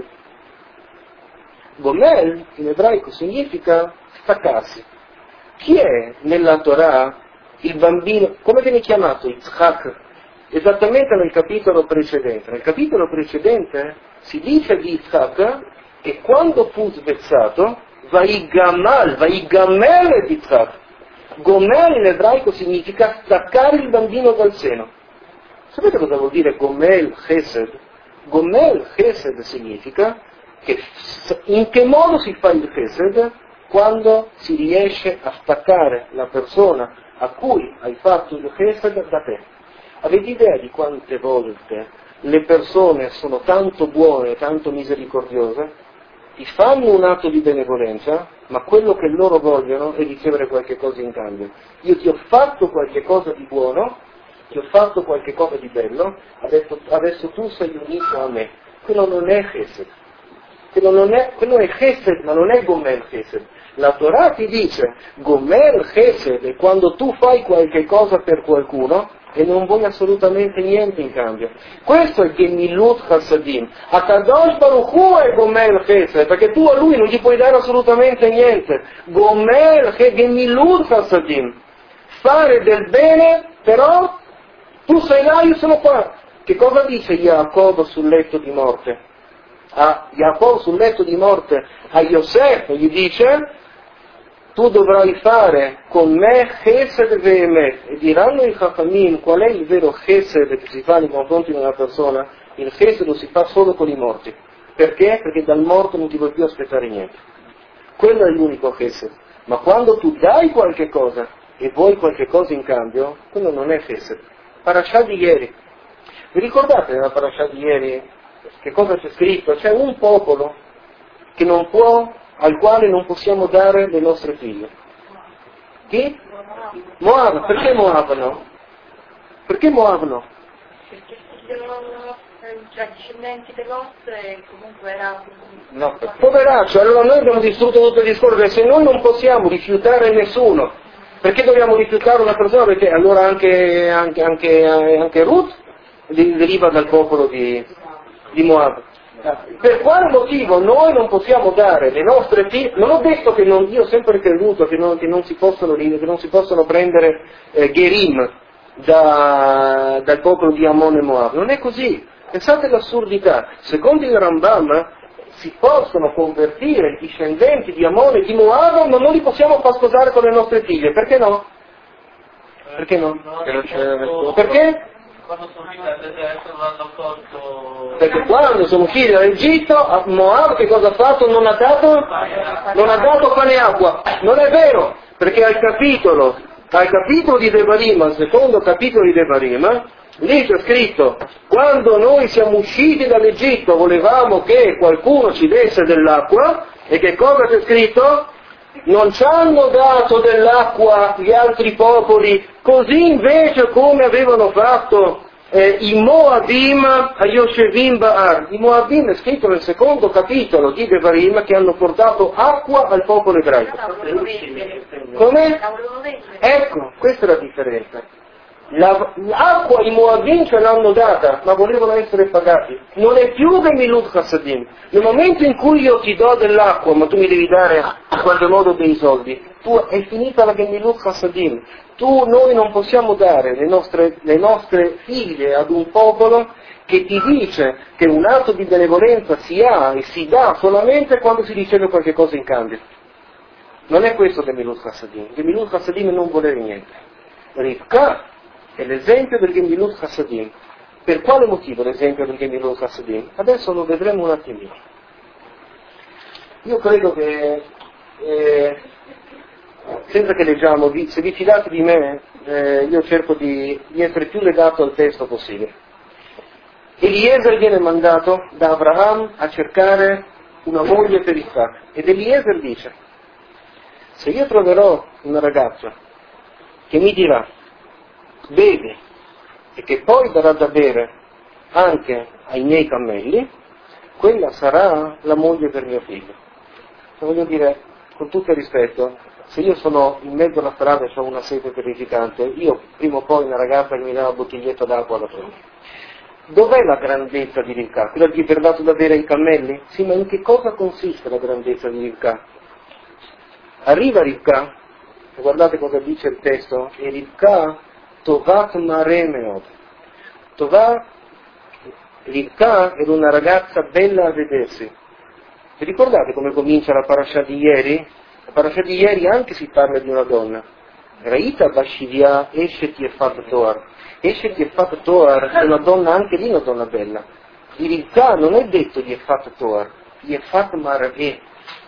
Gomel in ebraico significa staccarsi. Chi è nella Torah il bambino, come viene chiamato Yitzhak? Esattamente nel capitolo precedente. Nel capitolo precedente si dice di Yitzhak che quando fu svezzato, Vaigamel di Yitzhak. Gomel in ebraico significa staccare il bambino dal seno. Sapete cosa vuol dire Gomel Chesed? Gomel Chesed significa che in che modo si fa il Chesed? Quando si riesce a staccare la persona a cui hai fatto il Chesed da te. Avete idea di quante volte le persone sono tanto buone, tanto misericordiose, ti fanno un atto di benevolenza, ma quello che loro vogliono è ricevere qualche cosa in cambio. Io ti ho fatto qualche cosa di buono, ti ho fatto qualche cosa di bello, adesso tu sei unito a me. Quello non è Chesed. Quello è Chesed, ma non è Gomel Chesed. La Torah ti dice Gomel Chesed è quando tu fai qualche cosa per qualcuno e non vuoi assolutamente niente in cambio. Questo è Gemilut Chassadim. A Kadosh Baruch Hu è Gomel Chesed, perché tu a lui non gli puoi dare assolutamente niente. Gemilut Chassadim. Fare del bene, però tu sei là, io sono qua. Che cosa dice Jacob sul letto di morte? A Jacob sul letto di morte, a Yosef gli dice: tu dovrai fare con me Chesed ve'emet. E diranno i Chachamim qual è il vero Chesed che si fa nei confronti di una persona? Il Chesed lo si fa solo con i morti. Perché? Perché dal morto non ti vuoi più aspettare niente. Quello è l'unico Chesed. Ma quando tu dai qualche cosa e vuoi qualche cosa in cambio, quello non è Chesed. Parasha di ieri. Vi ricordate nella parasha di ieri che cosa c'è scritto? C'è un popolo che non può, al quale non possiamo dare le nostre figlie. Chi? Moab. Perché Moab no? Perché Moab no? Perché discendenti dell'Osse comunque era... No, poveraccio, allora noi abbiamo distrutto tutto il discorso, che se noi non possiamo rifiutare nessuno, perché dobbiamo rifiutare una persona? Perché allora anche Ruth deriva dal popolo di Moab. Per quale motivo noi non possiamo dare le nostre figlie? Non ho detto che io ho sempre creduto che non si possono prendere Gerim dal popolo di Ammon e Moab. Non è così. Pensate all'assurdità. Secondo il Rambam si possono convertire i discendenti di Ammon e di Moab, ma non li possiamo far sposare con le nostre figlie. Perché no? Perché no? Perché? Quando sono usciti dal deserto non hanno tolto... Perché quando sono usciti dall'Egitto, Moab che cosa ha fatto? Non ha dato pane e acqua. Non è vero, perché al capitolo di Devarim, al secondo capitolo di Devarim, Lì c'è scritto, quando noi siamo usciti dall'Egitto volevamo che qualcuno ci desse dell'acqua, e che cosa c'è scritto? Non ci hanno dato dell'acqua gli altri popoli, così invece come avevano fatto i Moabim a Yoshevim Ba'ar. I Moabim è scritto nel secondo capitolo di Devarim, che hanno portato acqua al popolo ebraico. Come? Ecco, questa è la differenza. L'acqua i Moabim ce l'hanno data, ma volevano essere pagati. Non è più Gemilut Chassadim. Nel momento in cui io ti do dell'acqua, ma tu mi devi dare in qualche modo dei soldi, è finita la Gemilut Chassadim. Noi non possiamo dare le nostre figlie ad un popolo che ti dice che un atto di benevolenza si ha e si dà solamente quando si riceve qualche cosa in cambio. Non è questo Gemilut Chassadim. Gemilut Chassadim è non volere niente. Rivka è l'esempio del Gemilut Chassadim. Per quale motivo l'esempio del Gemilut Chassadim? Adesso lo vedremo un attimino. Io credo che, senza che leggiamo, se vi fidate di me, io cerco di essere più legato al testo possibile. Eliezer viene mandato da Abraham a cercare una moglie per Isacco. Ed Eliezer dice, se io troverò una ragazza che mi dirà, bevi, e che poi darà da bere anche ai miei cammelli, quella sarà la moglie per mio figlio. Voglio dire, con tutto il rispetto, se io sono in mezzo alla strada e ho una sete terrificante, io prima o poi una ragazza che mi dà una bottiglietta d'acqua la prendo. Dov'è la grandezza di Rivka? Quella di aver dato da bere ai cammelli? Sì, ma in che cosa consiste la grandezza di Rivka? Arriva Rivka, e guardate cosa dice il testo, e Rivka Tovat Mare Meod. Rivka era una ragazza bella a vedersi. Vi ricordate come comincia la parasha di ieri? La parasha di ieri anche si parla di una donna. Raita Bashivia Eshet Yefat Toar. Eshet Yefat Toar è una donna, anche lì una donna bella. Di Rivka non è detto Yefat Toar, Yefat Mare. Di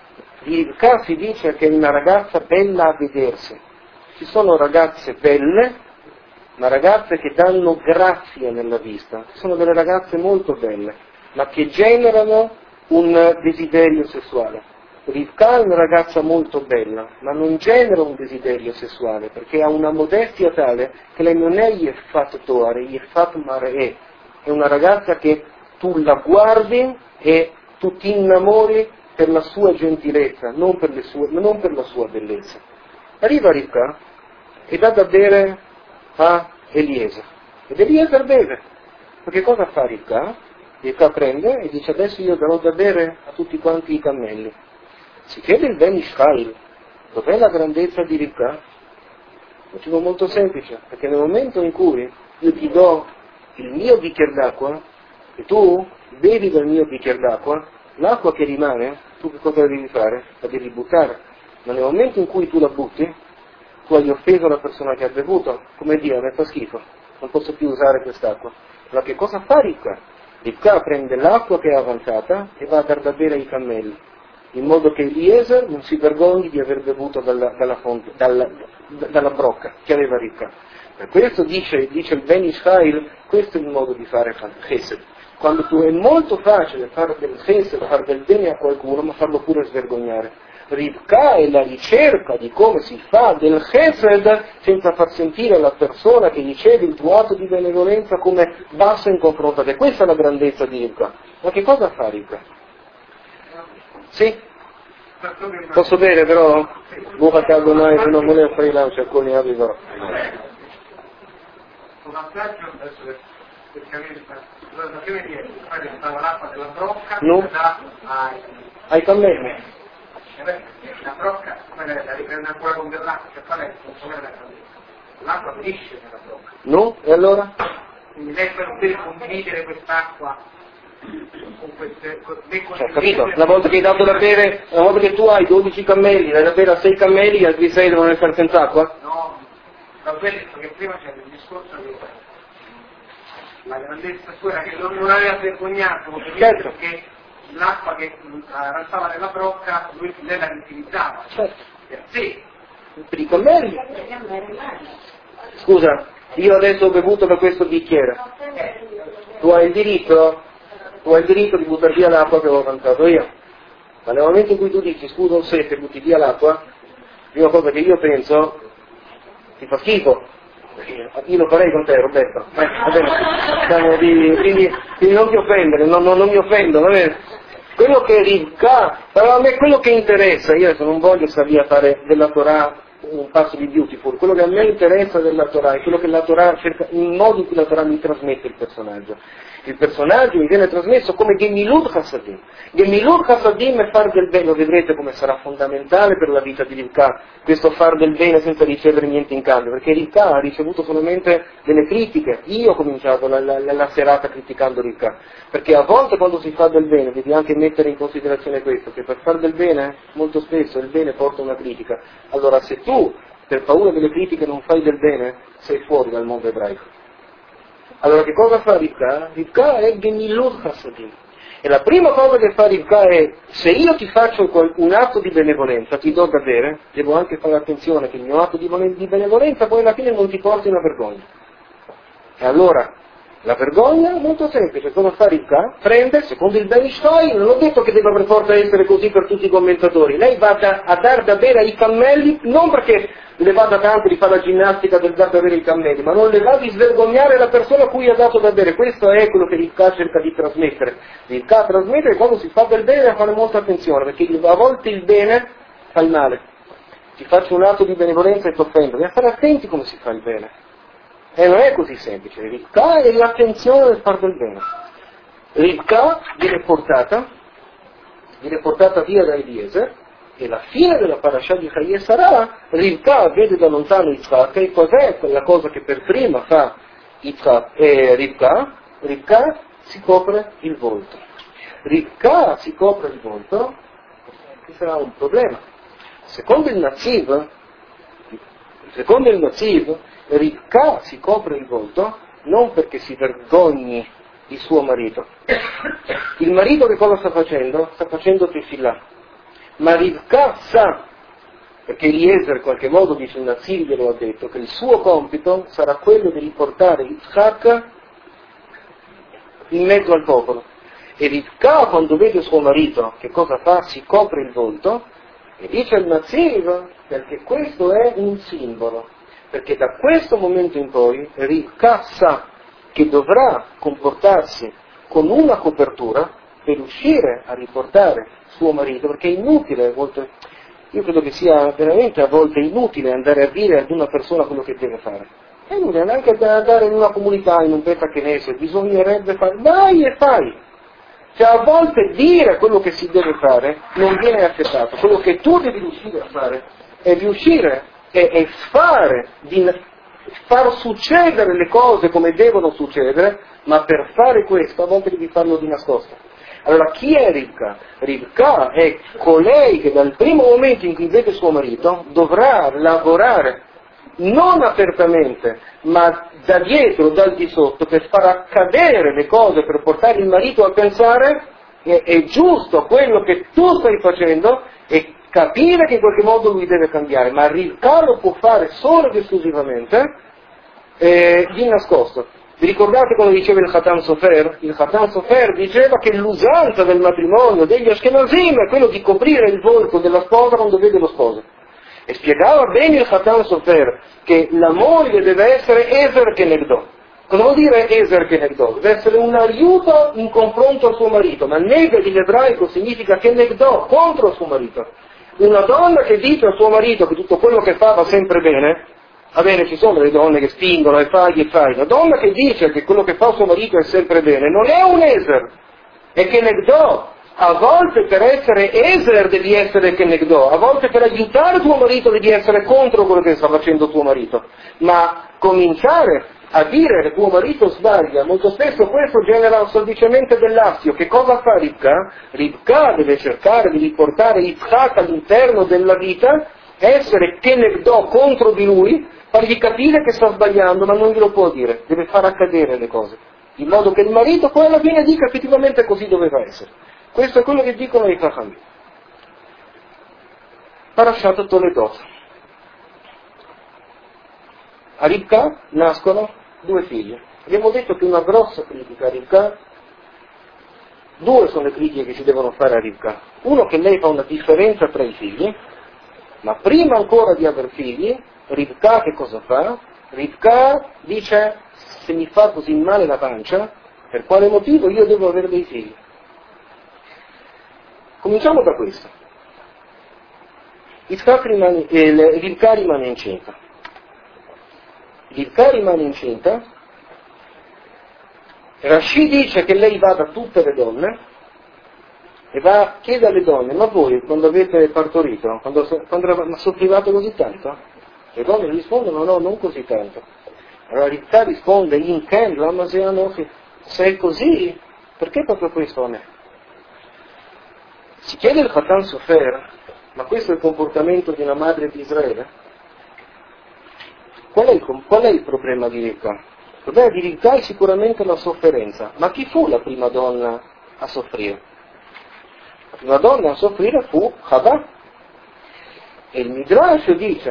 Rivka si dice che è una ragazza bella a vedersi. Ci sono ragazze belle, ma ragazze che danno grazia nella vista. Sono delle ragazze molto belle, ma che generano un desiderio sessuale. Rivka è una ragazza molto bella, ma non genera un desiderio sessuale, perché ha una modestia tale che lei non è Yefat Toar, è Yefat Mar'eh. È una ragazza che tu la guardi e tu ti innamori per la sua gentilezza, non per la sua bellezza. Arriva Rivka e dà da bere a Eliezer. Ed Eliezer beve. Perché cosa fa Rivka? Rivka prende e dice adesso io darò da bere a tutti quanti i cammelli. Si chiede il Ben Ishmael, dov'è la grandezza di Rivka? Motivo molto semplice, perché nel momento in cui io ti do il mio bicchiere d'acqua e tu bevi dal mio bicchiere d'acqua, l'acqua che rimane, tu che cosa devi fare? La devi buttare. Ma nel momento in cui tu la butti, tu hai offeso la persona che ha bevuto, come dire, mi fa schifo, non posso più usare quest'acqua. Ma che cosa fa Rivka? Rivka prende l'acqua che è avanzata e va a dar da bere ai cammelli, in modo che Eliezer non si vergogni di aver bevuto dalla fonte, dalla brocca che aveva Rivka. Per questo dice il Ben Ishmael, questo è il modo di fare chesed. Quando tu è molto facile fare del chesed, fare del bene a qualcuno, ma farlo pure svergognare. Rivka è la ricerca di come si fa del chesed senza far sentire la persona che riceve il tuo atto di benevolenza come basso in confronto a te. Questa è la grandezza di Rivka. Ma che cosa fa Rivka? Sì? Posso bere però? Buca Adonai se non voleva fare la alcuni avevano. Un passaggio adesso per capire la prima di fare l'acqua della brocca ai cammelli. La brocca, la riprende ancora con dell'acqua, cioè qual è il funzionare l'acqua finisce nella brocca. No? E allora? Quindi lei per condividere quest'acqua con queste... Cioè, capito? Una volta che hai dato da bere, una volta che tu hai 12 cammelli, dai da bere a 6 cammelli, gli altri 6 devono essere senza acqua? No, da quello che prima c'era il discorso che la grandezza sua era che non aveva vergognato, certo, perché l'acqua che restava nella brocca lei la riutilizzava, certo, per sé. Per i cammelli. Scusa, io adesso ho bevuto da questo bicchiere, tu hai il diritto di buttare via l'acqua che avevo cantato io, ma nel momento in cui tu dici scusa un sette e butti via l'acqua, la prima cosa che io penso, ti fa schifo, io lo farei con te Roberto, va bene, quindi non ti offendere, non mi offendo, va bene? Quello che Rivka, però a me quello che interessa, io adesso non voglio stare lì a fare della Torah un passo di beautiful, quello che a me interessa della Torah è quello che la Torah cerca, il modo in cui la Torah mi trasmette il personaggio. Il personaggio mi viene trasmesso come Gemilut Hasadim. Gemilut Hasadim è far del bene, lo vedrete come sarà fondamentale per la vita di Rivka, questo far del bene senza ricevere niente in cambio, perché Rivka ha ricevuto solamente delle critiche. Io ho cominciato la serata criticando Rivka, perché a volte quando si fa del bene devi anche mettere in considerazione questo, che per far del bene molto spesso il bene porta una critica. Allora se tu per paura delle critiche non fai del bene, sei fuori dal mondo ebraico. Allora che cosa fa Rivka? Rivka è Gemilut Hasadim. E la prima cosa che fa Rivka è, se io ti faccio un atto di benevolenza, ti do da bere, devo anche fare attenzione che il mio atto di benevolenza poi alla fine non ti porti una vergogna. E allora, la vergogna è molto semplice, cosa fa Rivka? Prende, secondo il Ben Ishtai, non ho detto che debba per forza essere così per tutti i commentatori, lei va a dar da bere ai cammelli, non perché le vada tanto di fare la ginnastica del dar da bere ai cammelli, ma non le va di svergognare la persona a cui ha dato da bere. Questo è quello che Rivka cerca di trasmettere. Rivka trasmette che quando si fa del bene a fare molta attenzione, perché a volte il bene fa il male. Ti faccio un atto di benevolenza e ti offendo, devi stare attenti come si fa il bene. E non è così semplice. Rivka è l'attenzione del far del bene. Rivka viene portata via da Eliezer, e la fine della parasha di Chayei Sarah, Rivka vede da lontano Yitzhak, e cos'è quella cosa che per prima fa Rivka? Rivka si copre il volto. Rivka si copre il volto, ci sarà un problema. Secondo il Naziv, Rivka si copre il volto non perché si vergogni di suo marito. Il marito che cosa sta facendo? Sta facendo tefillah. Ma Rivka sa, perché Eliezer in qualche modo dice il Naziv glielo ha detto, che il suo compito sarà quello di riportare Yitzhak in mezzo al popolo. E Rivka quando vede suo marito che cosa fa? Si copre il volto e dice al Naziv perché questo è un simbolo. Perché da questo momento in poi Rivka sa che dovrà comportarsi con una copertura per riuscire a riportare suo marito, perché è inutile a volte, io credo che sia veramente a volte inutile andare a dire ad una persona quello che deve fare. È inutile anche andare in una comunità, in un Beta Knesset, bisognerebbe fare, vai e fai. Cioè a volte dire quello che si deve fare non viene accettato, quello che tu devi riuscire a fare è riuscire e fare, di far succedere le cose come devono succedere, ma per fare questo a volte devi farlo di nascosto. Allora chi è Rivka? Rivka è colei che dal primo momento in cui vede suo marito dovrà lavorare non apertamente, ma da dietro, dal di sotto, per far accadere le cose, per portare il marito a pensare che è giusto quello che tu stai facendo e capire che in qualche modo lui deve cambiare, ma Rivka lo può fare solo ed esclusivamente di nascosto. Vi ricordate quando diceva il Khatan Sofer? Il Khatan Sofer diceva che l'usanza del matrimonio degli Ashkenazim è quello di coprire il volto della sposa quando vede lo sposo. E spiegava bene il Khatan Sofer che la moglie deve essere Ezer Kenegdo. Cosa vuol dire Ezer Kenegdo? Deve essere un aiuto in confronto al suo marito, ma Neged in ebraico significa Kenegdo, contro il suo marito. Una donna che dice al suo marito che tutto quello che fa va sempre bene, va bene, ci sono delle donne che spingono e fai. La donna che dice che quello che fa suo marito è sempre bene non è un Ezer, è Kenegdo. A volte per essere Ezer devi essere Kenegdo, a volte per aiutare tuo marito devi essere contro quello che sta facendo tuo marito. Ma cominciare a dire che tuo marito sbaglia, molto spesso questo genera semplicemente dell'astio. Che cosa fa Rivka? Rivka deve cercare di riportare Yitzhak all'interno della vita, essere Kenegdo contro di lui, fargli capire che sta sbagliando, ma non glielo può dire, deve far accadere le cose, in modo che il marito poi alla fine dica effettivamente così doveva essere. Questo è quello che dicono i Chachamim. Parashat Toledot. Rivka nascono 2 figli. Abbiamo detto che una grossa critica a Rivka, 2 sono le critiche che si devono fare a Rivka. Uno, che lei fa una differenza tra i figli, ma prima ancora di aver figli, Rivka che cosa fa? Rivka dice: se mi fa così male la pancia, per quale motivo io devo avere dei figli? Cominciamo da questo. Rivka rimane incinta. Rivka rimane incinta. Rashi dice che lei va da tutte le donne e chiede alle donne: ma voi quando avete partorito, quando soffrivate così tanto? Le donne rispondono: no, non così tanto. Allora Rivka risponde: in Ken, lama Anochi, se è così, perché proprio questo a me? Si chiede il Khatan Sofer: ma questo è il comportamento di una madre di Israele? Qual è il problema di Rivka? Il problema di Rivka è sicuramente la sofferenza. Ma chi fu la prima donna a soffrire? La prima donna a soffrire fu Chava. E il Midrash dice: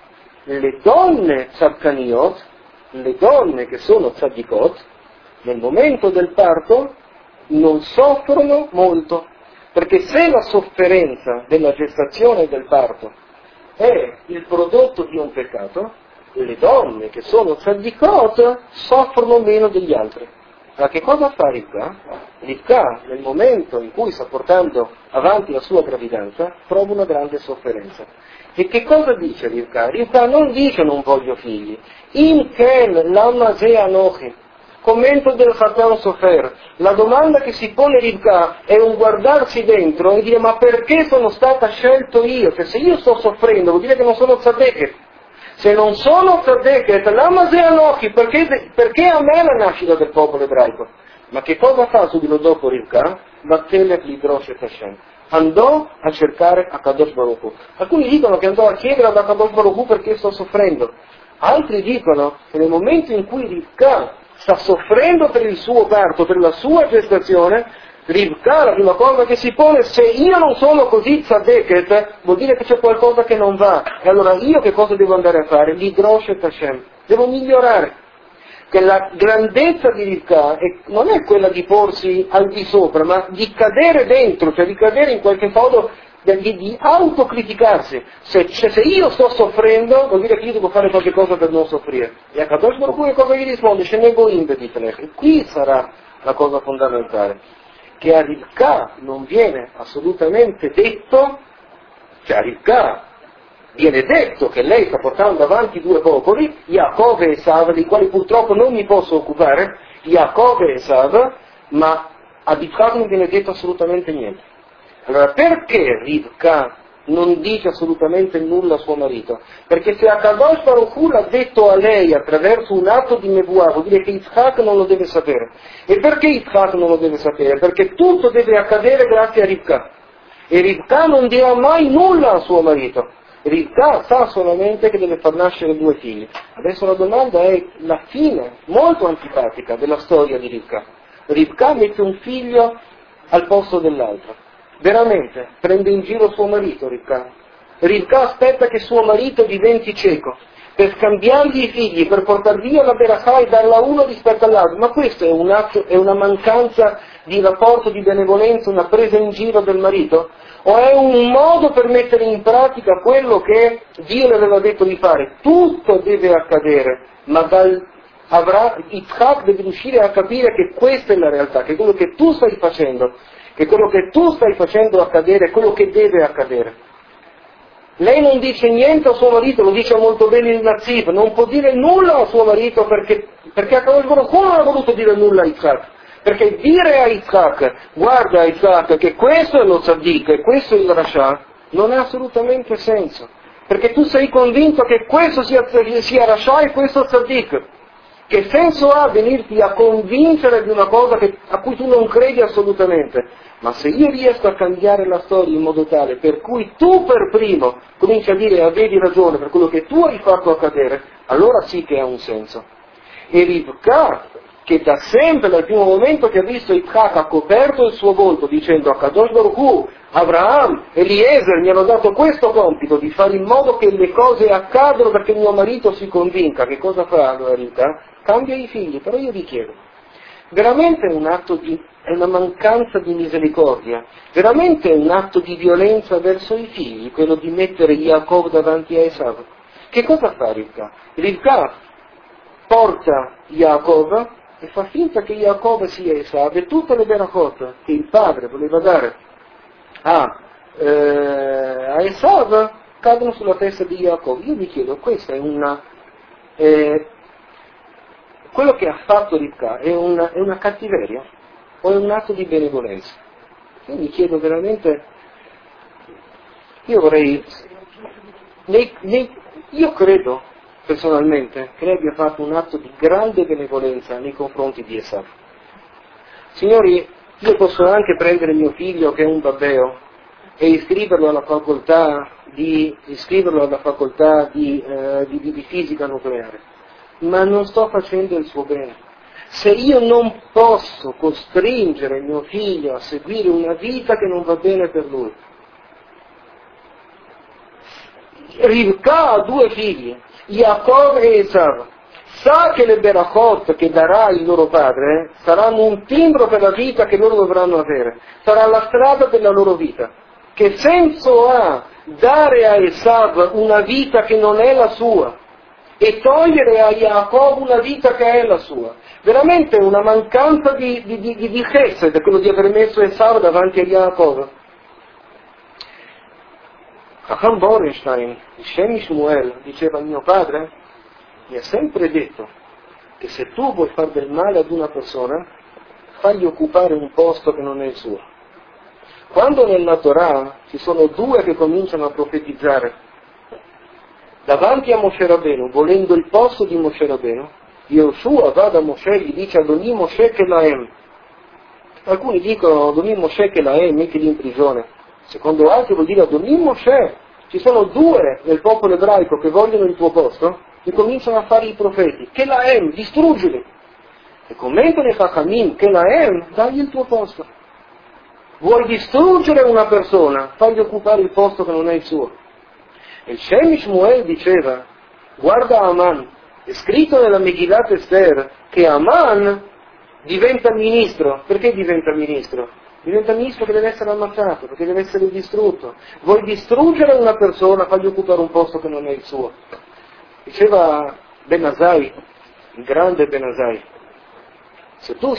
le donne tzadkaniot, le donne che sono tzadikot, nel momento del parto non soffrono molto, perché se la sofferenza della gestazione e del parto è il prodotto di un peccato, le donne che sono tzadikot soffrono meno degli altri. Ma che cosa fa Rivka? Rivka, nel momento in cui sta portando avanti la sua gravidanza, trova una grande sofferenza. E che cosa dice Rivka? Rivka non dice: non voglio figli. In Ken lama Anochi. Commento del Khatan Sofer. La domanda che si pone Rivka è un guardarsi dentro e dire: ma perché sono stata scelto io? Cioè, se io sto soffrendo vuol dire che non sono tzadeket. Se non sono tzadeket, lama Anochi, perché a me la nascita del popolo ebraico? Ma che cosa fa subito dopo Rivka? Battelet lidrosh et Hashem. Andò a cercare Akadosh Baruch Hu. Alcuni dicono che andò a chiedere ad Akadosh Baruch Hu perché sto soffrendo. Altri dicono che nel momento in cui Rivka sta soffrendo per il suo parto, per la sua gestazione, Rivka la prima cosa che si pone: se io non sono così tzadeket, vuol dire che c'è qualcosa che non va. E allora io che cosa devo andare a fare? Lidrosh et Hashem. Devo migliorare. Che la grandezza di Rivka non è quella di porsi al di sopra, ma di cadere dentro, cioè di cadere in qualche modo, di autocriticarsi. Se io sto soffrendo, vuol dire che io devo fare qualche cosa per non soffrire. E a Kadosh Baruch Hu cosa gli risponde? E qui sarà la cosa fondamentale, che a Rivka non viene assolutamente detto, cioè a Rivka viene detto che lei sta portando avanti 2 popoli, Yaakov e Esav, dei quali purtroppo non mi posso occupare, Yaakov e Esav, ma a Rivka non viene detto assolutamente niente. Allora, perché Rivka non dice assolutamente nulla a suo marito? Perché se Akadosh Baruch Hu l'ha detto a lei attraverso un atto di Nevuah, vuol dire che Yitzhak non lo deve sapere. E perché Yitzhak non lo deve sapere? Perché tutto deve accadere grazie a Rivka. E Rivka non dirà mai nulla a suo marito. Rivka sa solamente che deve far nascere 2 figli. Adesso la domanda è la fine, molto antipatica, della storia di Rivka. Rivka mette un figlio al posto dell'altro. Veramente, prende in giro suo marito Rivka. Rivka aspetta che suo marito diventi cieco, per scambiargli i figli, per portar via la berachà e darla uno rispetto all'altro. Ma questo è una mancanza di rapporto di benevolenza, una presa in giro del marito? O è un modo per mettere in pratica quello che Dio le aveva detto di fare? Tutto deve accadere, ma Yitzhak deve riuscire a capire che questa è la realtà, che quello che tu stai facendo, che quello che tu stai facendo accadere è quello che deve accadere. Lei non dice niente a suo marito, lo dice molto bene il Nazif, non può dire nulla a suo marito perché Akadosh Baruch Hu non ha voluto dire nulla a Yitzhak. Perché dire a Yitzhak: guarda Yitzhak che questo è lo tzaddik e questo è il rasha, non ha assolutamente senso. Perché tu sei convinto che questo sia rasha e questo tzaddik. Che senso ha venirti a convincere di una cosa a cui tu non credi assolutamente? Ma se io riesco a cambiare la storia in modo tale per cui tu per primo cominci a dire: avevi ragione per quello che tu hai fatto accadere, allora sì che ha un senso. E Rivka che da sempre, dal primo momento che ha visto Yitzhak, ha coperto il suo volto dicendo a Kadosh Baruch Hu, Abraham, Eliezer mi hanno dato questo compito di fare in modo che le cose accadano perché mio marito si convinca. Che cosa fa allora Rivka? Cambia i figli. Però io vi chiedo, veramente è un atto è una mancanza di misericordia, veramente è un atto di violenza verso i figli quello di mettere Yaakov davanti a Esav? Che cosa fa Rivka? Rivka porta Yaakov e fa finta che Yaakov sia Esav, e tutte le berachot che il padre voleva dare a Esav cadono sulla testa di Yaakov. Io mi chiedo, questa è una quello che ha fatto Rivka è una cattiveria o è un atto di benevolenza? Io mi chiedo veramente, io vorrei, io credo personalmente che lei abbia fatto un atto di grande benevolenza nei confronti di Esav. Signori, io posso anche prendere mio figlio che è un babbeo e iscriverlo alla facoltà di fisica nucleare, ma non sto facendo il suo bene. Se io non posso costringere mio figlio a seguire una vita che non va bene per lui. Rivka ha 2 figli, Yaakov e Esav. Sa che le berachot che darà il loro padre saranno un timbro per la vita che loro dovranno avere, sarà la strada della loro vita. Che senso ha dare a Esav una vita che non è la sua e togliere a Yaakov una vita che è la sua? Veramente una mancanza di chesed quello di aver messo Esav davanti a Yaakov. Chacham Borenstein, il Shem Shmuel, diceva: mio padre mi ha sempre detto che se tu vuoi far del male ad una persona, fagli occupare un posto che non è il suo. Quando nella Torah ci sono 2 che cominciano a profetizzare davanti a Moshe Rabbeinu, volendo il posto di Moshe Rabbeinu, Yoshua va da Moshe e gli dice: Adoni Moshe che Laem. Alcuni dicono Adoni Moshe che Laem, mettili in prigione. Secondo altri vuol dire Adoni Moshe. Ci sono 2 nel popolo ebraico che vogliono il tuo posto e cominciano a fare i profeti. Che Laem, distruggili. E commentano i Chachamim, che Laem, dagli il tuo posto. Vuoi distruggere una persona, fagli occupare il posto che non è il suo. E il Shem Shmuel diceva: guarda Aman, è scritto nella Megillat Esther che Aman diventa ministro. Perché diventa ministro? Diventa ministro che deve essere ammazzato, perché deve essere distrutto. Vuoi distruggere una persona, fagli occupare un posto che non è il suo. Diceva Ben Azai, il grande Ben Azai: se tu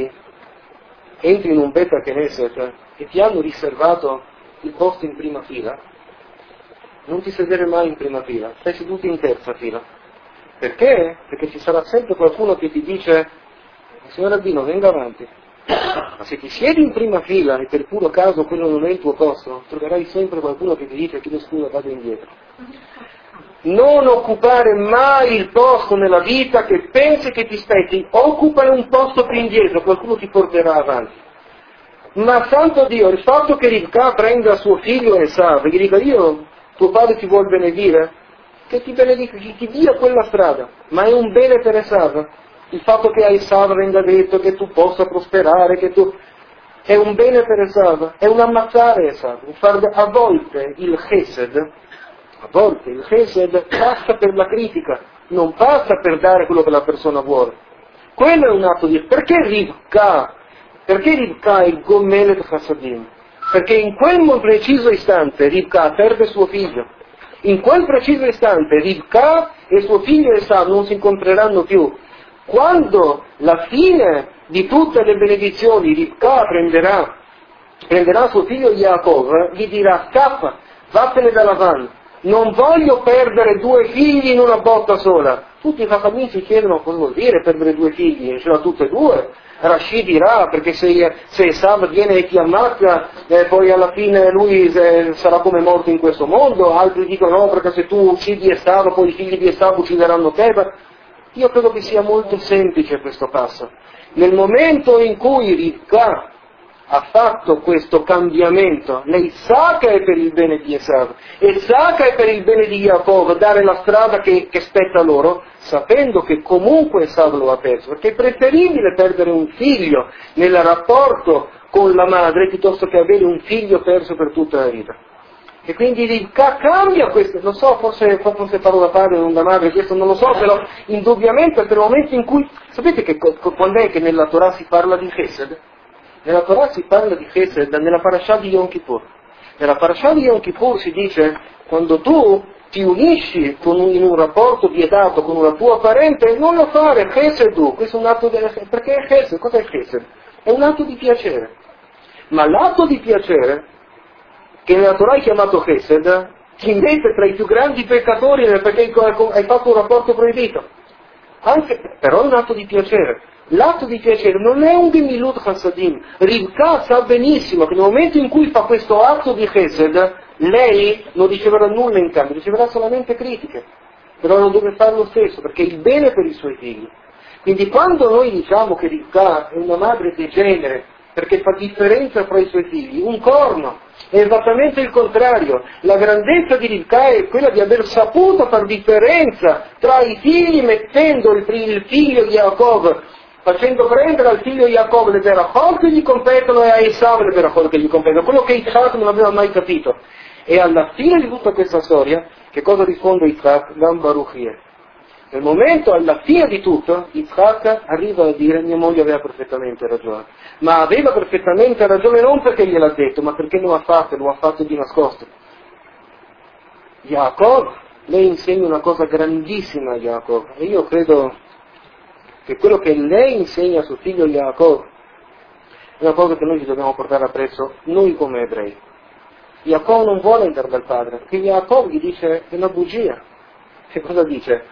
entri in un Beta Knesset e ti hanno riservato il posto in prima fila, non ti sedere mai in prima fila, stai seduto in terza fila. Perché? Perché ci sarà sempre qualcuno che ti dice: signor Rabbino, venga avanti. Ma se ti siedi in prima fila e per puro caso quello non è il tuo posto, troverai sempre qualcuno che ti dice: chiedo scusa, vado indietro. Non occupare mai il posto nella vita che pensi che ti spetti, occupa un posto più indietro, qualcuno ti porterà avanti. Ma santo Dio, il fatto che Rivka prenda suo figlio Esav e gli dica: io, tuo padre ti vuol benedire, che ti benedica, che ti dia quella strada, ma è un bene per Esav. Il fatto che a Esav venga detto che tu possa prosperare, che tu... è un bene per Esav, è un ammazzare Esav. A volte il chesed passa per la critica, non passa per dare quello che la persona vuole. Quello è un atto di... Perché Rivka è il Gomelet Chassadim? Perché in quel preciso istante Rivka perde suo figlio. In quel preciso istante Rivka e suo figlio Esav non si incontreranno più. Quando la fine di tutte le benedizioni Rivka prenderà suo figlio Yaakov, gli dirà: scappa, vattene da Lavan, non voglio perdere 2 figli in una botta sola. Tutti i Chachamim si chiedono cosa vuol dire perdere 2 figli, ce l'ha tutte e 2. Rashi dirà: perché se Esav viene e ti ammazza, poi alla fine lui sarà come morto in questo mondo. Altri dicono: no, perché se tu uccidi Esav, poi i figli di Esav uccideranno te. Io credo che sia molto semplice questo passo. Nel momento in cui Rivka ha fatto questo cambiamento. Lei sa che è per il bene di Esav e sa che è per il bene di Yaakov dare la strada che spetta loro, sapendo che comunque Esav lo ha perso, perché è preferibile perdere un figlio nel rapporto con la madre piuttosto che avere un figlio perso per tutta la vita. E quindi Rivka cambia questo, lo so, forse parlo da padre e non da madre, questo non lo so, però indubbiamente per il momento in cui, sapete che quando è che nella Torah si parla di Chesed? Nella Torah si parla di Chesed nella parasha di Yom Kippur. Nella parasha di Yom Kippur si dice, quando tu ti unisci in un rapporto vietato con una tua parente, non lo fare, Chesed, questo è un atto perché è Chesed, cos'è il Chesed? È un atto di piacere. Ma l'atto di piacere, che nella Torah è chiamato Chesed, ti mette tra i più grandi peccatori perché hai fatto un rapporto proibito. Però è un atto di piacere. L'atto di piacere non è un gemilut chassadim. Rivka sa benissimo che nel momento in cui fa questo atto di Chesed, lei non riceverà nulla in cambio, riceverà solamente critiche. Però non deve fare lo stesso, perché è il bene per i suoi figli. Quindi quando noi diciamo che Rivka è una madre degenere, perché fa differenza fra i suoi figli, un corno, è esattamente il contrario. La grandezza di Rivka è quella di aver saputo far differenza tra i figli, mettendo il figlio di Yaakov, facendo prendere al figlio Yaakov le berachot che gli competono e a Esav le berachot che gli competono, quello che Yitzhak non aveva mai capito. E alla fine di tutta questa storia, che cosa risponde Yitzhak? Gam Baruch Yeh. Nel momento, alla fine di tutto, Yitzhak arriva a dire mia moglie aveva perfettamente ragione. Ma aveva perfettamente ragione non perché gliel'ha detto, ma perché lo ha fatto di nascosto. Yaakov, lei insegna una cosa grandissima a Yaakov, e io credo che quello che lei insegna a suo figlio Yaakov è una cosa che noi ci dobbiamo portare appresso, noi come ebrei. Yaakov non vuole andare dal padre, perché Yaakov gli dice è una bugia. Che cosa dice?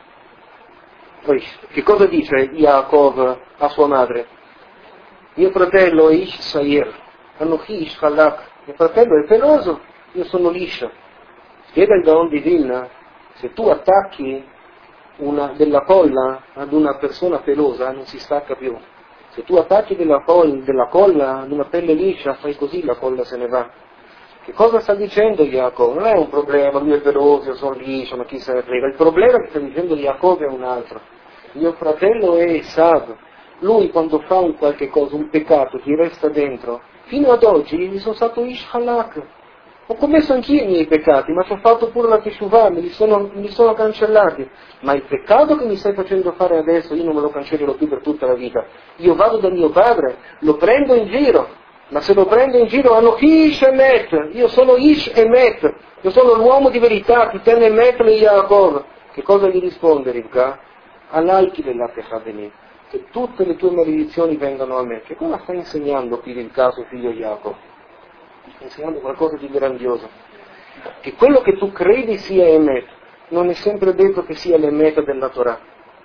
Che cosa dice Yaakov a sua madre? Mio fratello è Ish Sair, Anochi Ish Halak, mio fratello è peloso, io sono liscio. Spiega il Gaon di Vilna, se tu attacchi della colla ad una persona pelosa non si stacca più. Se tu attacchi della colla ad una pelle liscia, fai così, la colla se ne va. Che cosa sta dicendo Yaakov? Non è un problema, lui è peloso, io sono liscio, ma chi se ne frega. Il problema che sta dicendo Yaakov è un altro. Mio fratello è Esav. Lui quando fa un qualche cosa, un peccato, ti resta dentro. Fino ad oggi gli sono stato Ish Halak. Ho commesso anch'io i miei peccati, ma ci ho fatto pure la Teshuvah, me li sono cancellati. Ma il peccato che mi stai facendo fare adesso, io non me lo cancellerò più per tutta la vita. Io vado da mio padre, lo prendo in giro. Ma se lo prende in giro, Anochi Ish Emet, io sono Ish Emet, io sono l'uomo di verità, ti tenne Emet le Yaakov. Che cosa gli risponde Rivka? Alaiki dell'Atechadeni, che tutte le tue maledizioni vengano a me. Che cosa sta insegnando qui Rivka suo figlio Yaakov? Sta insegnando qualcosa di grandioso. Che quello che tu credi sia Emet, non è sempre detto che sia l'Emet della Torah.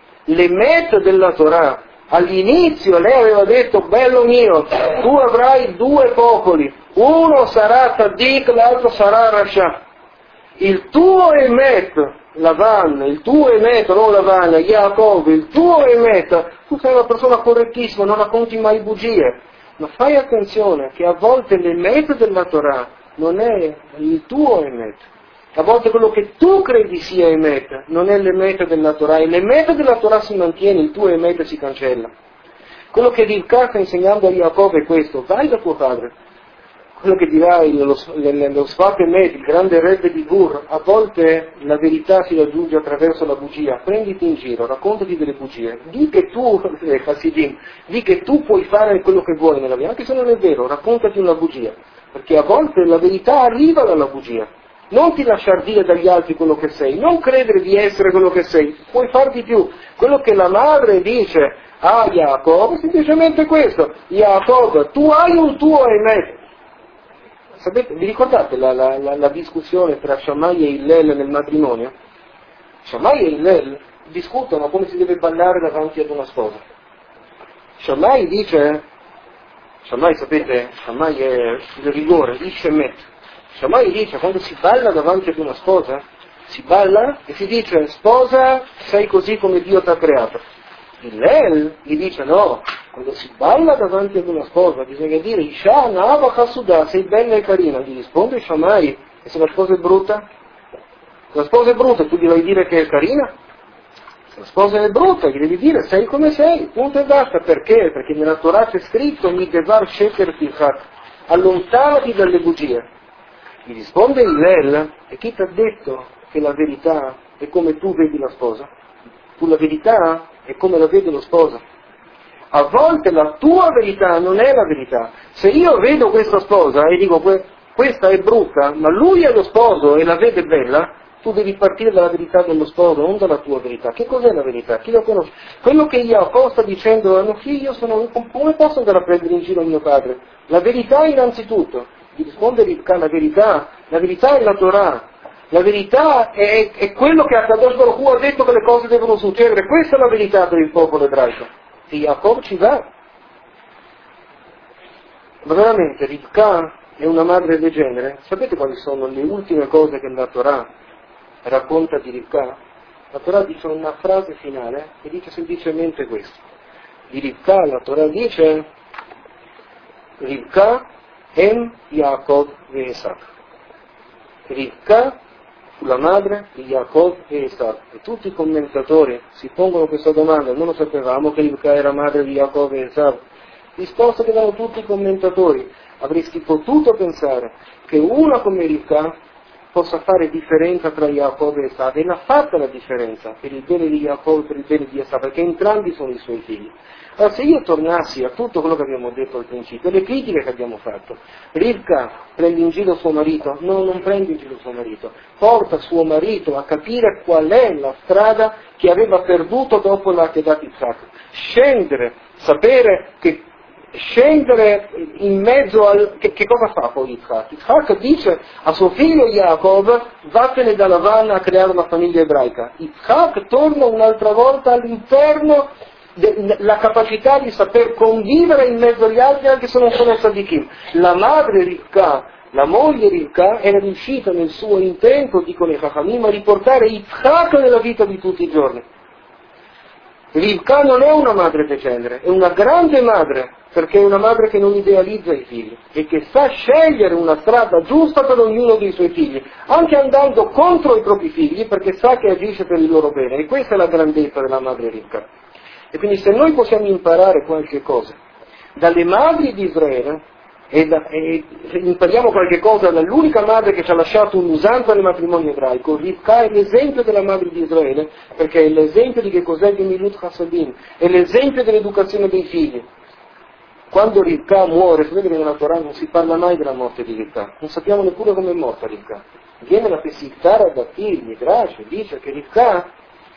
L'Emet della Torah, all'inizio lei aveva detto, bello mio, tu avrai due popoli, uno sarà Tzadik, l'altro sarà Rasha. Il tuo Emet, Lavan, il tuo Emet, non Lavan, Yaakov, il tuo Emet, tu sei una persona correttissima, non racconti mai bugie, ma fai attenzione che a volte l'Emet della Torah non è il tuo Emet. A volte quello che tu credi sia Emet non è l'Emet della Torah, e l'Emet della Torah si mantiene, il tuo Emet si cancella. Quello che Rivka sta insegnando a Yaakov è questo: vai da tuo padre. Quello che dirà lo Sfat Emet, il grande re di Gur, a volte la verità si raggiunge attraverso la bugia. Prenditi in giro, raccontati delle bugie, di che tu, Hasidim, di che tu puoi fare quello che vuoi nella vita, anche se non è vero, raccontati una bugia, perché a volte la verità arriva dalla bugia. Non ti lasciar dire dagli altri quello che sei, non credere di essere quello che sei, puoi far di più. Quello che la madre dice a Yaakov è semplicemente questo: Yaakov, tu hai un tuo Emet. Sapete, vi ricordate la discussione tra Shammai e Hillel nel matrimonio? Shammai e Hillel discutono come si deve ballare davanti ad una sposa. Shammai dice, sapete, Shammai è il rigore, Ish Emet. Shammai dice, quando si balla davanti ad una sposa, si balla e si dice, sposa, sei così come Dio ti ha creato. Hillel gli dice no, quando si balla davanti ad una sposa bisogna dire Isha Nava Hasuda, sei bella e carina, gli risponde Shammai, e se la sposa è brutta? Se la sposa è brutta tu gli devi dire che è carina? Se la sposa è brutta gli devi dire sei come sei, punto e basta, perché? Perché nella Torah c'è scritto Midevar Sheker Tichat, allontanati dalle bugie. Gli risponde Hillel, e chi ti ha detto che la verità è come tu vedi la sposa? Tu la verità è come la vede lo sposo. A volte la tua verità non è la verità. Se io vedo questa sposa e dico questa è brutta, ma lui è lo sposo e la vede bella, tu devi partire dalla verità dello sposo, non dalla tua verità. Che cos'è la verità? Chi lo conosce? Quello che Jacopo sta dicendo a mio figlio, come posso andare a prendere in giro mio padre? La verità innanzitutto. Gli risponde Rivka, la verità è la Torah. La verità è quello che Akadosh Baruch Hu ha detto che le cose devono succedere, questa è la verità per il popolo ebraico. E Jacob ci va. Ma veramente Rivka è una madre degenere? Sapete quali sono le ultime cose che la Torah racconta di Rivka? La Torah dice una frase finale e dice semplicemente questo. Di Rivka la Torah dice Rivka em Jacob ve Esav. Rivka fu la madre di Jacob e Esav. E tutti i commentatori si pongono questa domanda, non lo sapevamo che Rivka era madre di Jacob e Esav. Risposta che danno tutti i commentatori, avresti potuto pensare che una come Rivka possa fare differenza tra Jacob e Esav, e l'ha fatta la differenza per il bene di Jacob e per il bene di Esav, perché entrambi sono i suoi figli. Allora, se io tornassi a tutto quello che abbiamo detto al principio, le critiche che abbiamo fatto, Rivka prende in giro suo marito? No, non prende in giro suo marito, porta suo marito a capire qual è la strada che aveva perduto dopo la Kedat Yitzhak, scendere in mezzo al... Che cosa fa poi Yitzhak? Yitzhak dice a suo figlio Jacob, vattene da Lavan a creare una famiglia ebraica. Yitzhak torna un'altra volta all'interno la capacità di saper convivere in mezzo agli altri anche se non sono tzadikim. La madre Rivka, la moglie Rivka, era riuscita nel suo intento, dicono i Chachamim, a riportare Yitzhak nella vita di tutti i giorni. Rivka non è una madre degenere, è una grande madre, perché è una madre che non idealizza i figli e che sa scegliere una strada giusta per ognuno dei suoi figli, anche andando contro i propri figli, perché sa che agisce per il loro bene, e questa è la grandezza della madre Rivka. E quindi se noi possiamo imparare qualche cosa dalle madri di Israele, e impariamo qualche cosa dall'unica madre che ci ha lasciato un'usanza nel matrimonio ebraico, Rivka è l'esempio della madre di Israele, perché è l'esempio di che cos'è il Gemilut Hasadim, è l'esempio dell'educazione dei figli. Quando Rivka muore, sapete che nella Torah non si parla mai della morte di Rivka, non sappiamo neppure come è morta Rivka. Viene la Pesiktara da il Midrash, dice che Rivka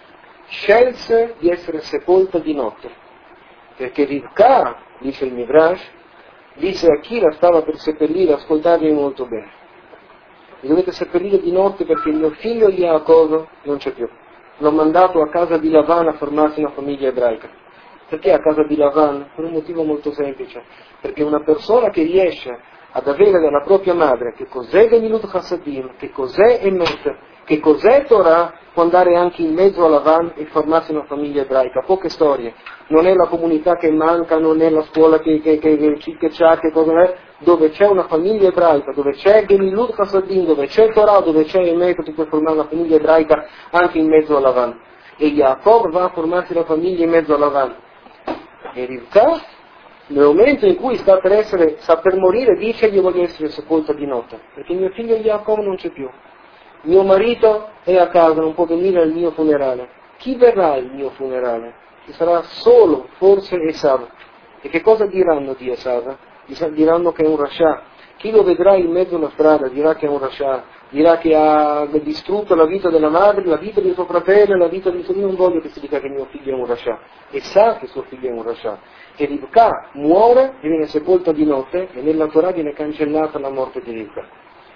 scelse di essere sepolta di notte, perché Rivka, dice il Midrash, disse a chi la stava per seppellire, ascoltarmi molto bene, mi dovete seppellire di notte perché il mio figlio Jacob non c'è più, l'ho mandato a casa di Lavan a formarsi una famiglia ebraica. Perché a casa di Lavan? Per un motivo molto semplice, perché una persona che riesce ad avere dalla propria madre che cos'è Gemilut Hasadim, che cos'è Emet, che cos'è Torah, può andare anche in mezzo a Lavan e formarsi una famiglia ebraica. Poche storie, non è la comunità che manca, non è la scuola che c'ha, che cosa è, dove c'è una famiglia ebraica, dove c'è Gemilut Hasadim, dove c'è Torah, dove c'è Emet, tu puoi formare una famiglia ebraica anche in mezzo a Lavan. E Jacob va a formarsi la famiglia in mezzo a Lavan. E Rivka, nel momento in cui sta per morire, dice io voglio essere sepolta di notte, perché mio figlio Jacob non c'è più. Mio marito è a casa, non può venire al mio funerale. Chi verrà al mio funerale? Ci sarà solo, forse, Esav. E che cosa diranno di Esav? Diranno che è un rascià. Chi lo vedrà in mezzo alla strada dirà che è un rascià, dirà che ha distrutto la vita della madre, la vita di suo fratello, la vita di suo... Io non voglio che si dica che mio figlio è un rascià. E sa che suo figlio è un rascià. E Rivka muore e viene sepolta di notte e nella Torah viene cancellata la morte di Rivka.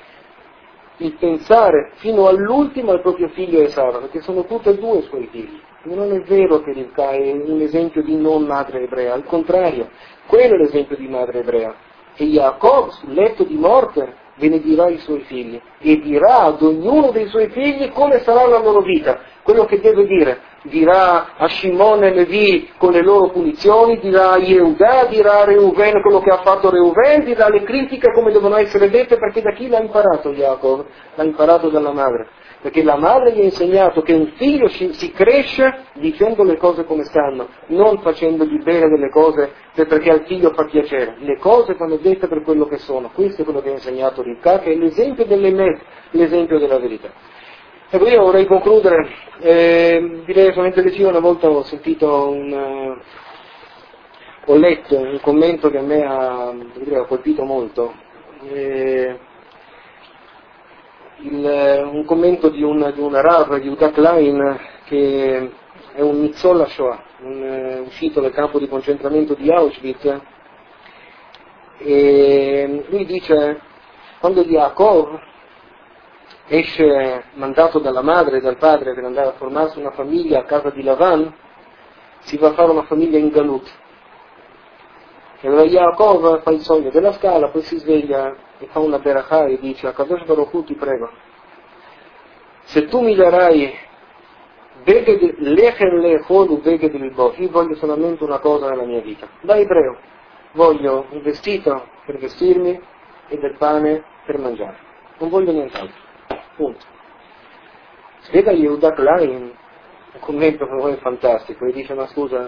Il pensare fino all'ultimo al proprio figlio Esav, perché sono tutti e due i suoi figli. Non è vero che Rivka è un esempio di non madre ebrea, al contrario, quello è l'esempio di madre ebrea. E Jacob sul letto di morte benedirà i suoi figli e dirà ad ognuno dei suoi figli come sarà la loro vita. quello che deve dire, dirà a Shimon e Levi con le loro punizioni, dirà a Yehuda, dirà a Reuven quello che ha fatto Reuven, dirà le critiche come devono essere dette, perché da chi l'ha imparato Jacob? L'ha imparato dalla madre, perché la madre gli ha insegnato che un figlio si cresce dicendo le cose come stanno, non facendogli bene delle cose perché al figlio fa piacere, le cose vanno dette per quello che sono. Questo è quello che ha insegnato Rivka, che è l'esempio dell'Emet, l'esempio della verità. Ecco, io vorrei concludere, direi solamente che sì, una volta ho letto un commento che a me ha colpito molto, un commento di un Rav, di Yehuda Klein, che è un Nitzol Shoah, uscito dal campo di concentramento di Auschwitz, e lui dice, quando Yaakov esce mandato dalla madre e dal padre per andare a formarsi una famiglia a casa di Lavan, si va a fare una famiglia in Galut. E allora Yaakov fa il sogno della scala, poi si sveglia e fa una berachà e dice: Akadosh Baruch Hu, ti prego, se tu mi darai l'echer lechol u beged lilbov, io voglio solamente una cosa nella mia vita, da ebreo, voglio un vestito per vestirmi e del pane per mangiare, non voglio nient'altro. Punto. Spiega Yehuda Klein un commento per voi fantastico e dice: ma scusa,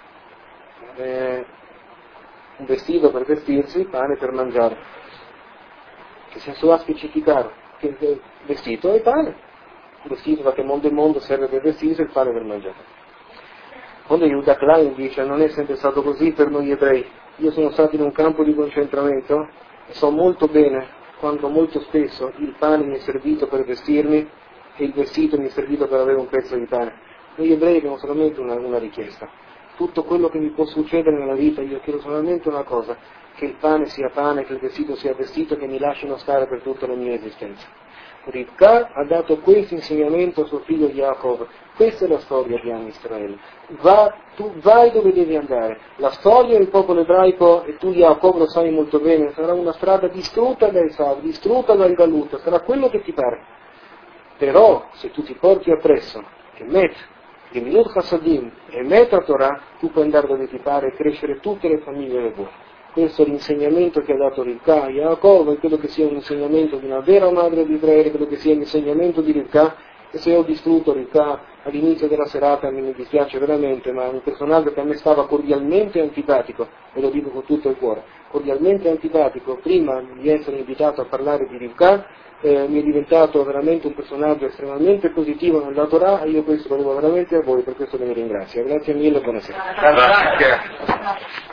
un vestito per vestirsi, pane per mangiare, che senso ha specificare che il vestito è pane, il vestito da che mondo in mondo serve per vestirsi e il pane per mangiare. Quando Yehuda Klein dice: non è sempre stato così per noi ebrei, io sono stato in un campo di concentramento e so molto bene quando molto spesso il pane mi è servito per vestirmi e il vestito mi è servito per avere un pezzo di pane. Noi ebrei abbiamo solamente una richiesta: tutto quello che mi può succedere nella vita, io chiedo solamente una cosa, che il pane sia pane, che il vestito sia vestito, che mi lasciano stare per tutta la mia esistenza. Rivka ha dato questo insegnamento a suo figlio Yaakov. Questa è la storia di Am Israele. Tu vai dove devi andare. La storia del popolo ebraico, e tu Yaakov lo sai molto bene, sarà una strada distrutta da Esav, distrutta dal Galut, sarà quello che ti pare. Però se tu ti porti appresso Emet, Gemilut Chassadim e Emet a Torah, tu puoi andare dove ti pare e crescere tutte le famiglie buone. Questo è l'insegnamento che ha dato Rivka a Yaakov, e credo che sia un insegnamento di una vera madre di Israele, credo che sia l'insegnamento di Rivka, e se ho distrutto Rivka all'inizio della serata mi dispiace veramente, ma è un personaggio che a me stava cordialmente antipatico, e lo dico con tutto il cuore, cordialmente antipatico, prima di essere invitato a parlare di Rivka, mi è diventato veramente un personaggio estremamente positivo nella Torah, e io questo lo devo veramente a voi, per questo vi ringrazio. Grazie mille e buonasera. Grazie.